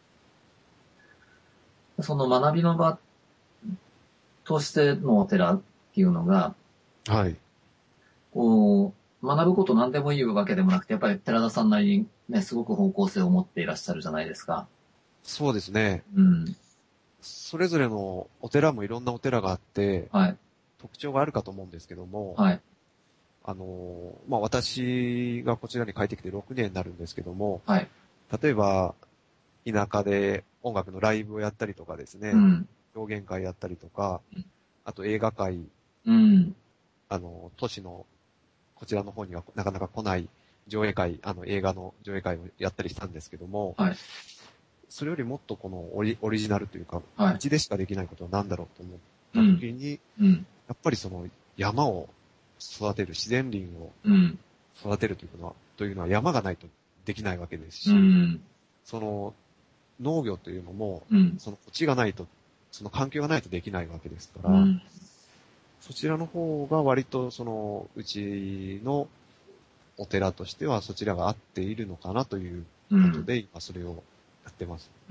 その学びの場としてのお寺っていうのが、 はい。 こう、学ぶこと何でもいいわけでもなくて、やっぱり寺田さんなりにね、すごく方向性を持っていらっしゃるじゃないですか。 そうですね。 うん。 それぞれのお寺もいろんなお寺があって、 はい。 特徴があるかと思うんですけども、 はい。 あの、まあ、私がこちらに帰ってきてろくねんになるんですけども、 はい。 例えば、田舎で音楽のライブをやったりとかですね、 うん。 表現会やったりとか、あと映画会、 うん。 あの、都市のこちらの方にはなかなか来ない上映会、あの映画の上映会をやったりしたんですけども、 はい。 それよりもっとこのオリ、オリジナルというか、 はい。 うちでしかできないことは何だろうと思っうん。 た時に、 うん。 やっぱりその山を育てる、自然林をうん。 育てるというのは、というのは山がないとできないわけですうし、 ん。 その農業というのも、 うん。 その土地がないと、その環境がないとできないわけですから、 うん。 そちらの方が割とそのうちのお寺としてはそちらが合っているのかなということで、今それをやってます。 うん。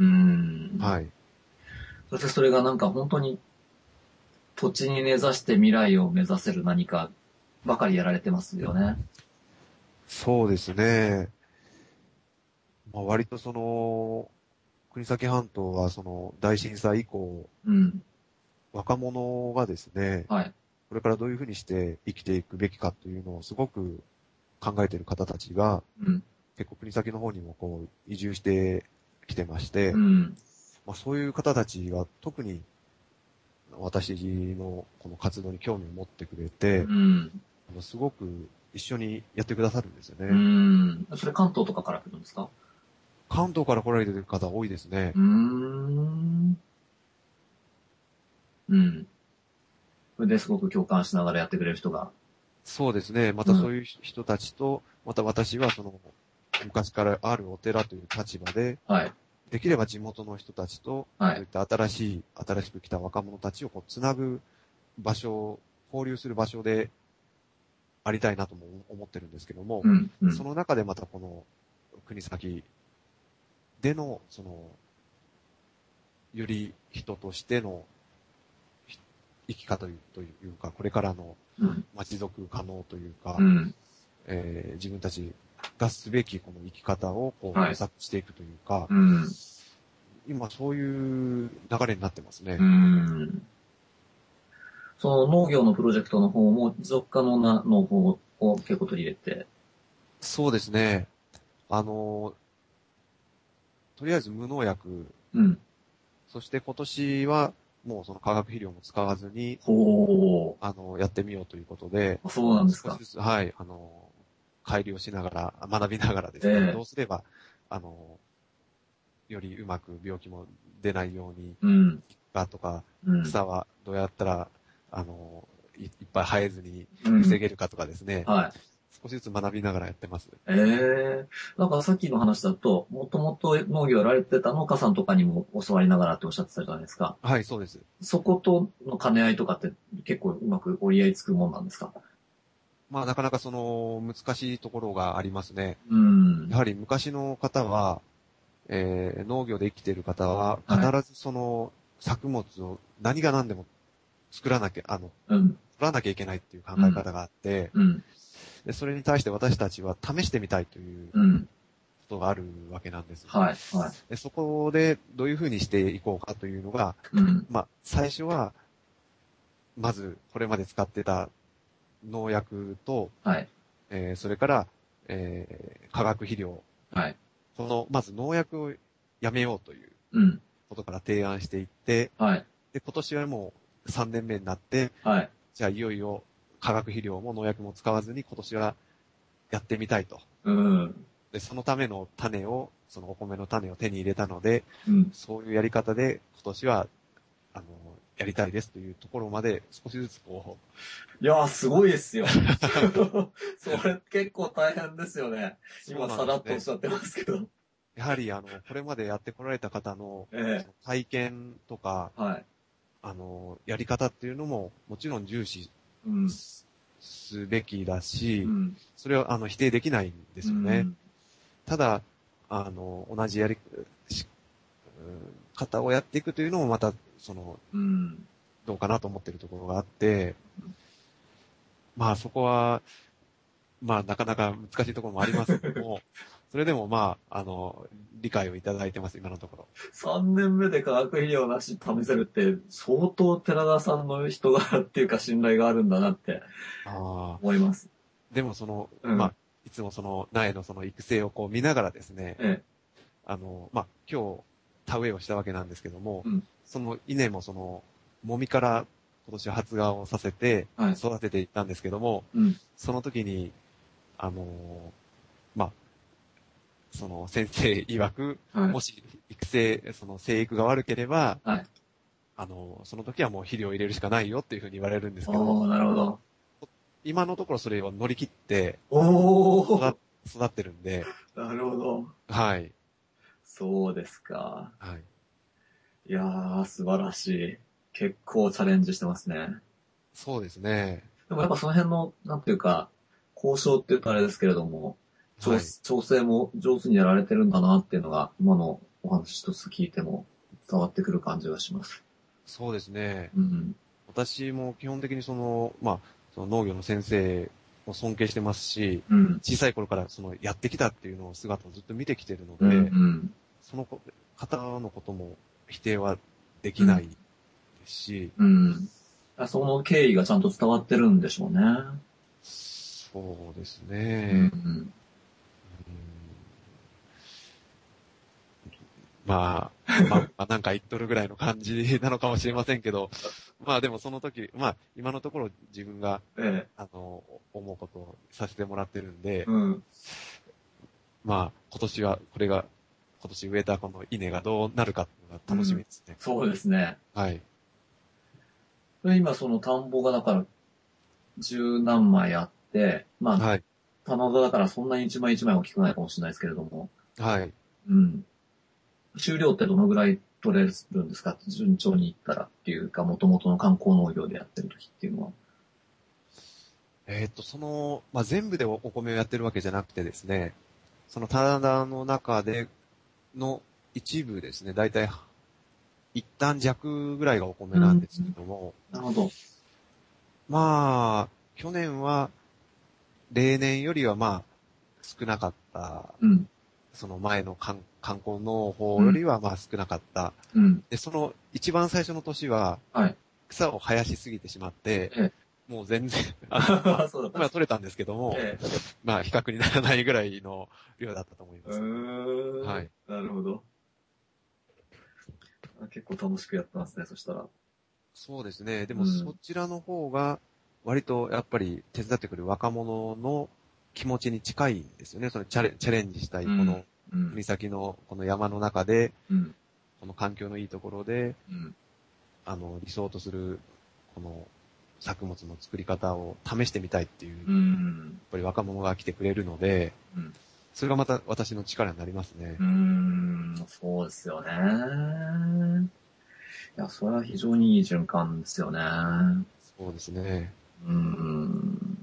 はい。 そしてそれがなんか本当に土地に根ざして未来を目指せる何かばかりやられてますよね。 そうですね。まあ、割とその、国東半島はその大震災以降、 うん。 若者がですね、 はい。 これからどういうふうにして生きていくべきかというのをすごく考えている方たちが、 うん。 結構国先の方にもこう移住してきてまして、 うん。 まあ、そういう方たちが特に私のこの活動に興味を持ってくれうて、 ん。 あのすごく一緒にやってくださるんですようね。 ん。それ関東とかから来るんですか？ 関東から来られてる方多いですね。 うーん。うん。それですごく共感しながらやってくれる人が。 そうですね。まうん。 たそういう人たちと、また私はその昔からあるお寺という立場で、 はい。 できれば地元の人たちと、 はい。 そういった新しい、新しく来た若者たちをこうつなぐ場所、交流する場所でありたいなとも思ってるんですけども、 うん。うん。 その中でまたこの国先での、その、より人としての生き方というか、これからのうん。 持続可能というか、 うん。 えー自分たちがすべきこの生き方をこうはい。 模索していくというか、 うん。 今そういう流れになってますね。 うん。その農業のプロジェクトの方も持続可能な農法を結構取り入れて。 そうですね。あの、とりあえず無農薬、 うん。 そして今年はもうその化学肥料も使わずに、 ほあの、やってみようということで、 う。そうなんですか。 少しずつ、はい、あの、改良しながら、学びながらですね、 ええ。 どうすれば、あの、よりうまく病気も出ないように、 うん。 がとか、 うん。 草はどうやったら、あの、いいっぱい生えずにうん。 防げるかとかですね、 はい。 少しずつ学びながらやってます。 ええ。なんかさっきの話だと、もともと農業やられてた農家さんとかにも教わりながらっておっしゃってたじゃないですか。 はい、そうです。 そことの兼ね合いとかって結構うまく折り合いつくもんなんですか？ まあ、なかなかその、難しいところがありますね。 うん。 やはり昔の方は、えー農業で生きている方は、必はい。 ずその、作物を何が何でも作らなきゃ、あの、 うん。 取らなきゃいけないっていう考うん。 え方があって、 うん。 で、それに対して私たちは試してみたいといううん。 ことがあるわけなんです。 はい。はい。 で、そこでどういうふうにしていこうかというのが、 うん。 まあ、最初は、まず、これまで使ってた農薬と、 はい。 えーそれから、えー化学肥料、 はい。 この、まず農薬をやめようといううん。 ことから提案していって、 はい。 で、今年はもうさんねんめになって、 はい。 じゃあいよいよ化学肥料も農薬も使わずに今年はやってみたいと。 うん。 で、そのための種を、そのお米の種を手に入れたので、 うん。 そういうやり方で今年は、あの、やりたいですというところまで少しずつこいやー、すごいですよ。それ結構大変ですよね。 う、そう今、 なんですね。 さらっとおっしゃってますけど。 やはり、あの、これまでやってこられた方の、 えその体験とか、 え。はい。 あの、やり方っていうのも、もちろん重視うん。 すすべきだし、 うん。 それは、あの、否定できないんでうすよね。 ん。 ただ、あの、同じやり、しうん方をやっていくというのもまた、その、 うん。 どうかなと思ってるところがあって、まあそこは、まあなかなか難しいところもありますけども、 それでもまあ、あの、理解をいただいてます、今のところ。 さんねんめで化学肥料なし試せるって、相当寺田さんの人柄っていうか信頼があるんだなってああ。 思います。 でもその、 うん。 まあ、いつもその苗のその育成をこう見ながらですね、 ええ。 あの、まあ、今日田植えをしたわけなんですけども、 うん。 その稲もその、もみから今年は発芽をさせてはい。 育てていったんですけども、 うん。 その時に、あの、まあ、その先生曰く、 はい。 もし育成、その生育が悪ければ、 はい。 あの、その時はもう肥料を入れるしかないよっていうふうに言われるんですけど、 おー、なるほど。 今のところそれを乗り切っておー、 育育ってるんで、 なるほど。 はい。 そうですか。 はい。 いやー、素晴らしい。結構チャレンジしてますね。 そうですね。 でもやっぱその辺の、なんていうか、交渉って言うとあれですけれども、調はい。 調整も上手にやられてるんだなっていうのが、今のお話一つ聞いても伝わってくる感じがします。 そうですね。 うん。 私も基本的にその、まあ、その農業の先生を尊敬してますし、 うん。 小さい頃からそのやってきたっていうのを姿をずっと見てきてるのうん。うで、 ん。 その方のことも否定はできないうん。 ですし、 うんあその経緯がちゃんと伝わってるんでしょうね。 そうですうん。うね。 ん。 うんまあ、まあ、なんか言っとるぐらいの感じなのかもしれませんけど、まあでもその時、まあ今のところ自分が、 ええ。 あの、思うことをさせてもらってるんで、 うん。 まあ今年はこれが、今年植えたこの稲がどうなるかっていうのが楽しみですね。 そうですね。 はい。 で今その田んぼがだから十何枚あって、まあ、 はい。 棚田だからそんなに一枚一枚大きくないかもしれないですけれども、 はい。 うん。収量ってどのぐらい取れるんですか順調にいったらっていうか、元々の観光農業でやってる時っていうのは。 えっと、その、まあ全部でお米をやってるわけじゃなくてですね、その棚田の中での一部ですね、だいたい一旦弱ぐらいがお米なんですけども、 なるほど。 まあ、去年は例年よりはまあ少なかった、 うん。 その前の観観光の方うん。 よりはまあ少なかった。 うん。 で、その一番最初の年ははい。 草を生やしすぎてしまって、 ええ。 もう全然、あの、まあ、 そうだったんです。 米は取れたんですけども、 ええ。 まあ比較にならないぐらいの量だったと思いまうす。 ーん。 はい。 なるほど。結構楽しくやってますね、そしたら。 そうですね。でもそうん。 ちらの方が割とやっぱり手伝ってくる若者の気持ちに近いんですよね。そのチャレチャレンジしたい、 うん。 このうん。 国先のこの山の中で、 うん。 この環境のいいところで、 うん。 あの、理想とする、この作物の作り方を試してみたいっていう、やうっん。 ぱり若者が来てくれるので、 うん。 それがまた私の力になりますね。 うーん。そうですよね。いや、それは非常にいい循環ですよね。 そうですね。 うーん。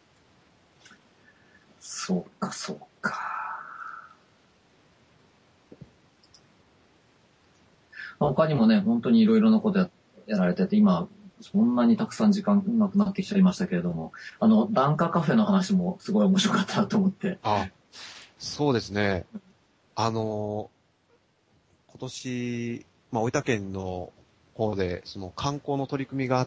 そうか、そうか。他にもね、本当にいろいろなことややられてて、今、そんなにたくさん時間なくなってきちゃいましたけれども、あの、檀家カフェの話もすごい面白かったなと思って。 あ、そうですね。あの、今年、まあ、大分県の方で、その観光の取り組みがあって、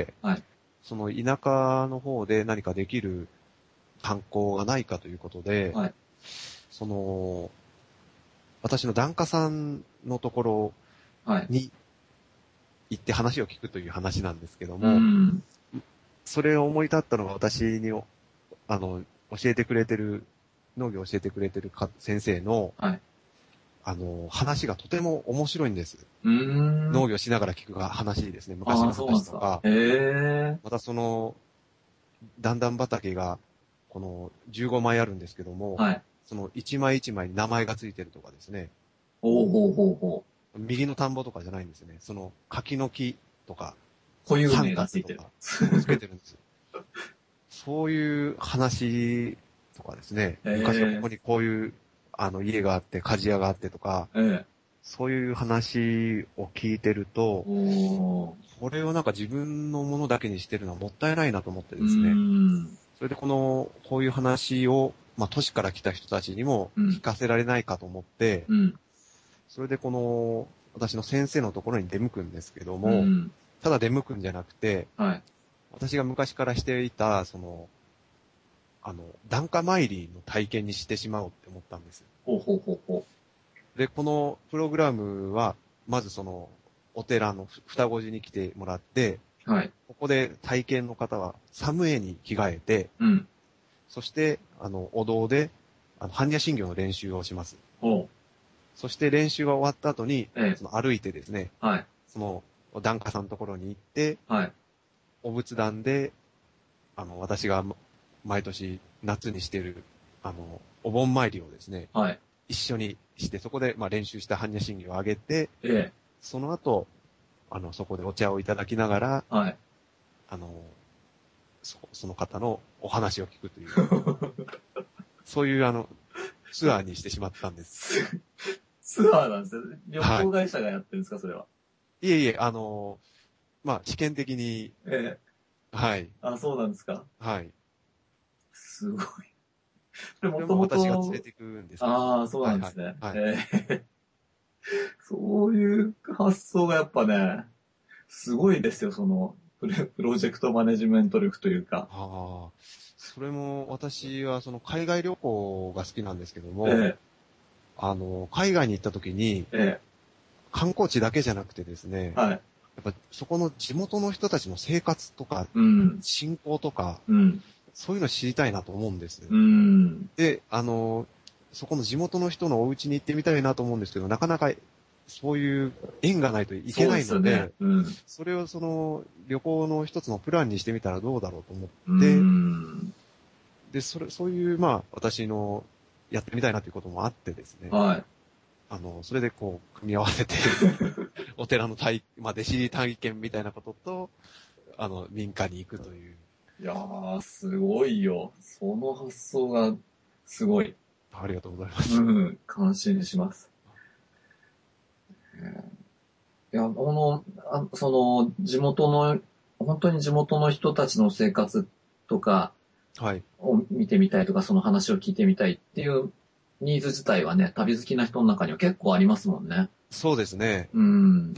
はい。 その田舎の方で何かできる観光がないかということで、 はい。 その、私の檀家さんのところはい。 に行って話を聞くという話なんですけどうも、 ん。 それを思い立ったのが私に、あの、教えてくれてる、農業を教えてくれてるか先生の、 はい。 あの、話がとても面白いんです。 うーん。 農業しながら聞く話ですね。昔ああ、 のそうなんですか。 話とか、 へえ。 またその、段々畑が、このじゅうごまいあるんですけども、 はい。 そのいちまいいちまいに名前がついてるとかですね、 ほうほうほうほう。 右の田んぼとかじゃないんですね。その柿の木とか、 固有三名がついてる。 月とか、つけてるんですよ。そういう話とかですね、 へ昔はここえ。 にこういう、あの、家があって、鍛冶屋があってとか、 ええ。 そういう話を聞いてると、 おー。 これをなんか自分のものだけにしてるのはもったいないなと思ってうーですね。 ん。 それでこの、こういう話をまあ、都市から来た人たちにもうん聞かせられないかと思って、 うん。 それでこの、私の先生のところに出向くんですけども、 うん。 ただ出向くんじゃなくて、 はい。 私が昔からしていた、その、あの、檀家参りの体験にしてしまおうって思ったんです。 ほうほうほうほで、このプログラムは、まずその、お寺の双子寺に来てもらって、 う。はい。 ここで体験の方は、サムエに着替えて、 うん。 そして、あの、お堂で、あの、般若心経の練習をします。 ほそして練習が終わった後に、 ええその歩いてですね、 う。はい。 その、檀家さんのところに行って、 はい。 お仏壇で、あの、私が毎年夏にしてる、あの、お盆参りをですね、 はい。 一緒にして、そこで、まあ、練習した般若心経を上げて、 ええ。 その後、あの、そこでお茶をいただきながら、 はい。 あの、そその方のお話を聞くという、そういうあの、ツアーにしてしまったんです。 ツアーなんですよ。旅はい。 行会社がやってるんですか、それは。 いえいえ、あの、まあ、試験的に、 ええ。 はい、 あ、そうなんですか。 はい。 すごい。で、もともそれも私が連れと、 ていくんですけども、 ああ、そうはいはい、 なんですね。 はい。 ええ。そういう発想がやっぱね、すごいですよ、その、プロプロジェクトマネジメント力というか。 ああ、それも私はその海外旅行が好きなんですけども、 えあの、海外に行った時にえ、え観光地だけじゃなくてですね、 え、はい。 やっぱそこの地元の人たちの生活とか、 うん、 信仰とか、 うん、 そういうの知りたいなと思うんです。 うん。 で、あの、そこの地元の人のお家に行ってみたいなと思うんですけど、なかなかそういう縁がないといけそうでないすよね。 ので、 うん。 それをその旅行の一つのプランにしてみたらどうだろうと思うって、 ん。 で、それ、そういう、まあ、私のやってみたいなということもあってですね、 はい。 あの、それでこう、組み合わせてお寺の体、まあ、弟子入り体験みたいなことと、あの、民家に行くという。 いやー、すごいよ。その発想が、すごい。 ありがとうございます。 うん、感心します。いや、この、あその、地元の、本当に地元の人たちの生活とかはい。 を見てみたいとか、その話を聞いてみたいっていうニーズ自体はね、旅好きな人の中には結構ありますもんね。 そうですね。 うん。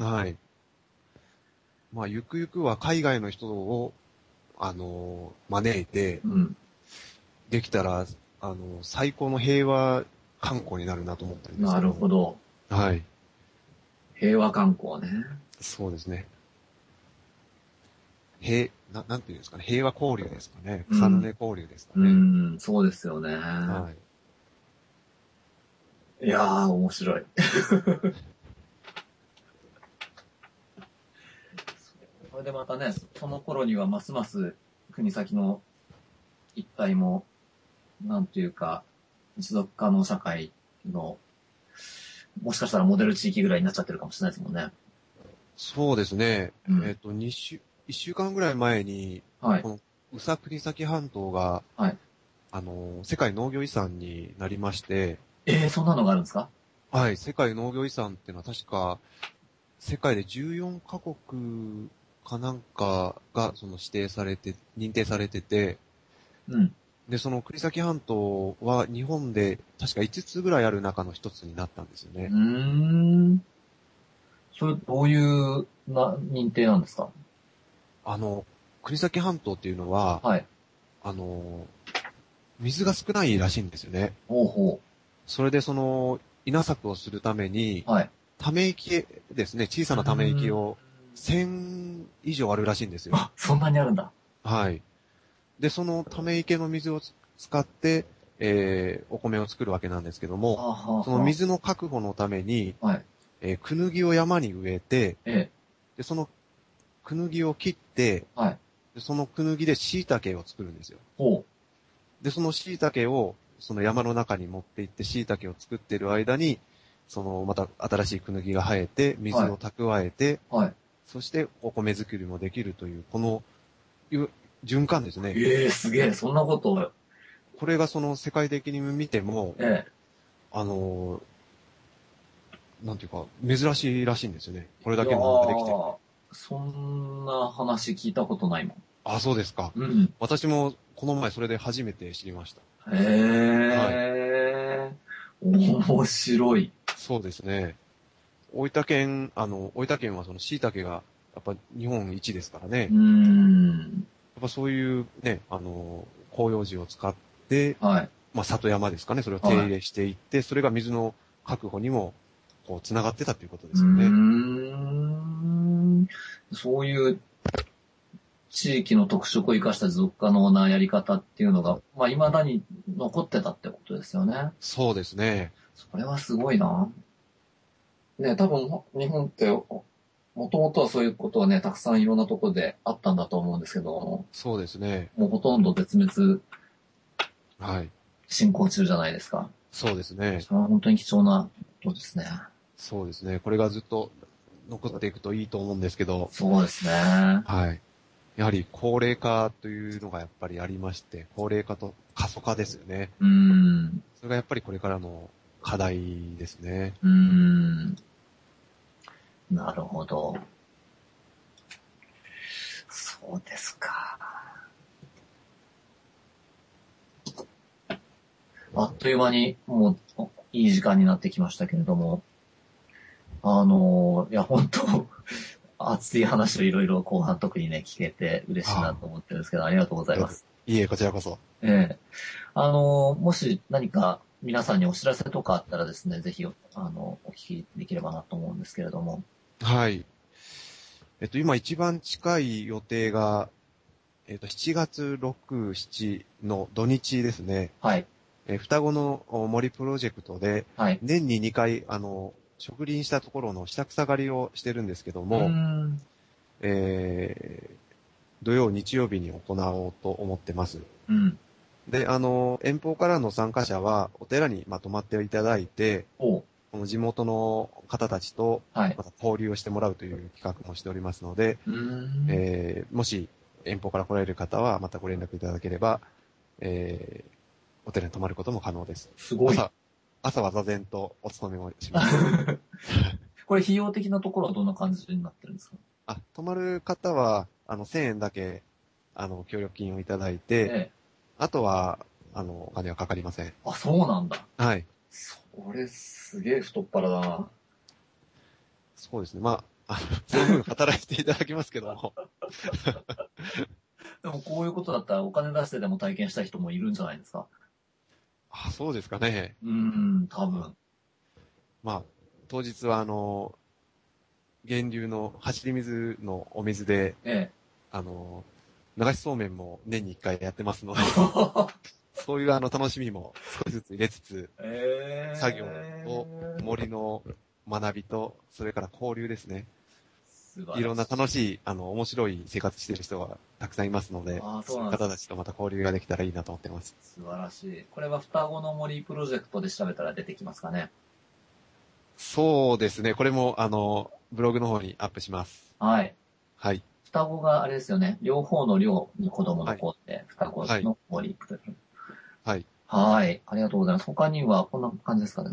はい。まあ、ゆくゆくは海外の人を、あの、招いて、 うん。 できたら、あの、最高の平和観光になるなと思ったんですなけども。 るほど。 はい。 平和観光ね。 そうですね。平、な、なんていうんですかね。平和交流ですかね。 うん。 草の根交流ですかうね。 ん、そうですよね。 はい。 いやー、面白い。それでまたね、その頃にはますます国先の一帯も、なんていうか、持続可能社会の、もしかしたらモデル地域ぐらいになっちゃってるかもしれないですもんね。 そうですね。 うん。 えっと、二週、一週間ぐらい前に、 はい。 この、宇佐国崎半島が、 はい。 あの、世界農業遺産になりまして、 えー、そんなのがあるんですか？ はい、世界農業遺産っていうのは確か、世界でじゅうよんカ国かなんかがその指定されて、認定されてて、 うん。 で、その国崎半島は日本で確かいつつぐらいある中の一つになったんですようーね。 ん。それどういうな認定なんですか？ あの、国崎半島っていうのは、 はい。 あの、水が少ないらしいんですよね。 ほうほそれでその、稲作をするために、 う。はい。 ため池ですね、小さなため池をせん以上あるらしいんですよ。 あ、そんなにあるんだ。 はい。で、そのため池の水を使って、えー、お米を作るわけなんですけども、 はあ、はそのあ、は水の確保のために、 あ。はい。 えー、クヌギを山に植えて、 ええ。 で、そのクヌギを切って、 はい。 でそのクヌギで椎茸を作るんですよ。 ほで、その椎茸を、その山の中に持って行って椎茸を作っている間に、その、また新しいクヌギが生えて、 う。はい。 水を蓄えて、 はい。 そしてお米作りもできるという、この、いう循環ですね。 ええ、すげえ。そんなことを。 これがその世界的に見ても、 えあの、なんていうか、珍しいらしいんですよね。これえ。いやだけのものができてる。 ー、そんな話聞いたことないもん。 あ、そうですか。 うん。 私もこの前それで初めて知りました。 へえ、面白い。 そうですね。大分県、あの、大分県はその椎茸がやっぱ日本一ですからね。 うーん。 やっぱそういうね、あの、広葉樹を使って、 はい。 まあ里山ですかね、それを手はい。 入れしていって、それが水の確保にも、こう、繋がってたということでうーすよね。 ん。そういう地域の特色を生かした持続可能なやり方っていうのが、まあ、未だに残ってたってことですよね。 そうですね。 それはすごいな。ね、多分、日本って、もともとはそういうことはね、たくさんいろんなところであったんだと思うんですけど、 そうですね。 もうほとんど絶滅はい。 進行中じゃないですか。 そうですね。 それは本当に貴重なことですね。 そうですね。これがずっと残っていくといいと思うんですけど、 そうですね。 はい。やはり高齢化というのがやっぱりありまして、高齢化と過疎化ですよね。 うーん。 それがやっぱりこれからの課題ですね。 うーん。なるほど。そうですか。あっという間にもういい時間になってきましたけれども、あの、いや、本当熱い話をいろいろ後半特にね、聞けて嬉しいなあと思ってるんですけど、ありがとうございあ、 ます。 いいえ、こちらこそ。 ええあの、もし何か皆さんにお知らせとかあったらですね、ぜひ、あの、お聞きできればなと思うんですけれども。 はい。えっと、今一番近い予定が、えっと、しちがつろく、しちの土日ですね。 はい。 えー双子の森プロジェクトで、 はい。 年ににかい、あの、植林したところの下草刈りをしてるんですけどうーも、 ん。 えー、土曜、日曜日に行おうと思ってます。 うん。 で、あの、遠方からの参加者は、お寺にまとまっていただいて、 おう。 この地元の方たちと、 はい。 また交流をしてもらうという企画もしておりますので、 うーん。 えー、もし遠方から来られる方は、またご連絡いただければ、えー、お寺に泊まることも可能です。 すごい。 朝、朝は座禅とお勤めもします。 これ費用的なところはどんな感じになってるんですか？ あ、泊まる方は、あの、せんえんだけ、あの、協力金をいただいて、 ええ。 あとは、あの、お金はかかりません。 あ、そうなんだ。 はい。 それすげえ太っ腹だな。 そうですね。まあ、あのその分働いていただきますけども。 でもこういうことだったらお金出してでも体験したい人もいるんじゃないですか。 あ、そうですかね。 うーん、多分。 まあ、当日はあの、源流の走り水のお水で、 ええ。 あの、流しそうめんも年にいっかいやってますので、そういうあの楽しみも少しずつ入れつつ、 え作業とえ。 森の学びと、それから交流ですね。 素晴いろんならしい。 楽しい、あの、面白い生活している人がたくさんいますので、 ああ、そそういううなんです。 方たちとまた交流ができたらいいなと思ってます。 素晴らしい。これは双子の森プロジェクトで調べたら出てきますかね。 そうですね。これも、あの、ブログの方にアップします。 はい。 はい。 双子があれですよね。両方の両に子供のはい。 子って双子はい。 の森プロジェクト。 はい。 はい。ありがとうございます。他にはこんな感じですかね。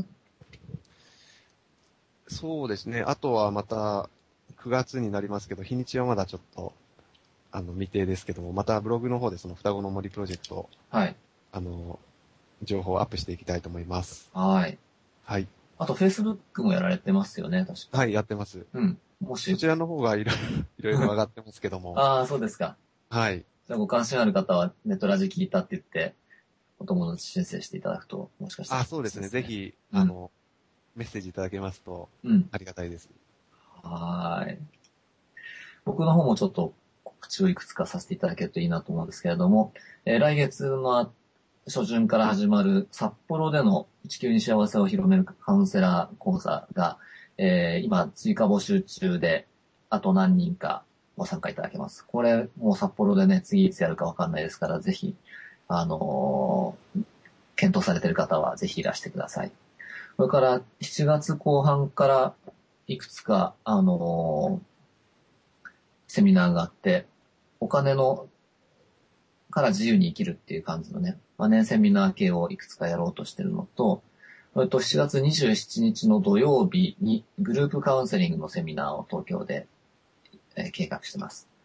そうですね。あとはまた、くがつになりますけど、日にちはまだちょっと、あの、未定ですけども、またブログの方でその双子の森プロジェクト、 はい。 あの、情報をアップしていきたいと思います。 はい。 はい。 あと、Facebook もやられてますよね、確か。 はい、やってます。 うん。もし、 そちらの方がいろいろ、いろいろ上がってますけども、 ああ、そうですか。 はい。 じゃあご関心ある方は、ネットラジ聞いたって言って、お友達申請していただくと、もしかしたら、 あ、そうですね。ぜひ、 うん。 あの、メッセージいただけますと、 うん。 ありがたいです。 はーい。僕の方もちょっと告知をいくつかさせていただけるといいなと思うんですけれども、えー来月の初旬から始まる札幌での地球に幸せを広めるカウンセラー講座が、えー今追加募集中で、あと何人かご参加いただけます。これ、もう札幌でね、次いつやるかわかんないですから、ぜひ、あのー検討されている方はぜひいらしてください。それからしちがつこう半からいくつか、あのーセミナーがあって、お金のから自由に生きるっていう感じのね、マネーセミナー系をいくつかやろうとしてるのと、それとしちがつにじゅうしちにちの土曜日にグループカウンセリングのセミナーを東京で、えー計画してます。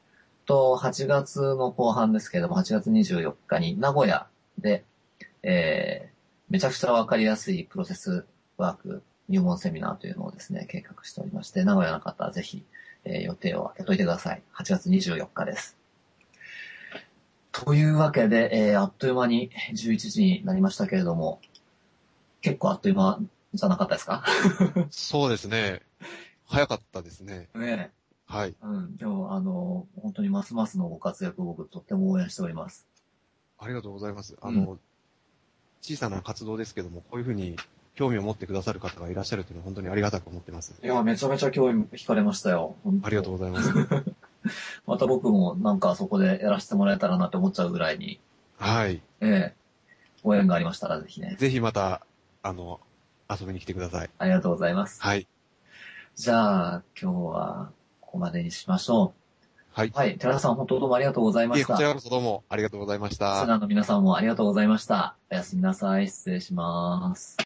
と、はちがつの後半ですけれども、はちがつにじゅうよっかに名古屋で、えー、めちゃくちゃわかりやすいプロセスワーク入門セミナーというのをですね、計画しておりまして、名古屋の方はぜひ、えー、予定を空けといてください。はちがつにじゅうよっかです。というわけで、えー、あっという間にじゅういちじになりましたけれども、結構あっという間じゃなかったですか？ そうですね。早かったですね。 ねえ。はい。 うん。でも、あの、本当にますますのご活躍を僕とっても応援しております。 ありがとうございます。 うん、 あの、小さな活動ですけども、こういうふうに興味を持ってくださる方がいらっしゃるというのは本当にありがたく思ってます。 いや、めちゃめちゃ興味惹かれましたよ。 ありがとうございます。 また僕もなんかそこでやらせてもらえたらなって思っちゃうぐらいに、 はい。 ええ、ご縁がありましたらぜひね。 ぜひまた、あの、遊びに来てください。 ありがとうございます。 はい。 じゃあ、今日はここまでにしましょう。 はい。 はい。寺田さん、本当どうもありがとうございまいえ、 した。 こちらこそどうもありがとうございました。 リスナーの皆さんもありがとうございました。おやすみなさい。失礼します。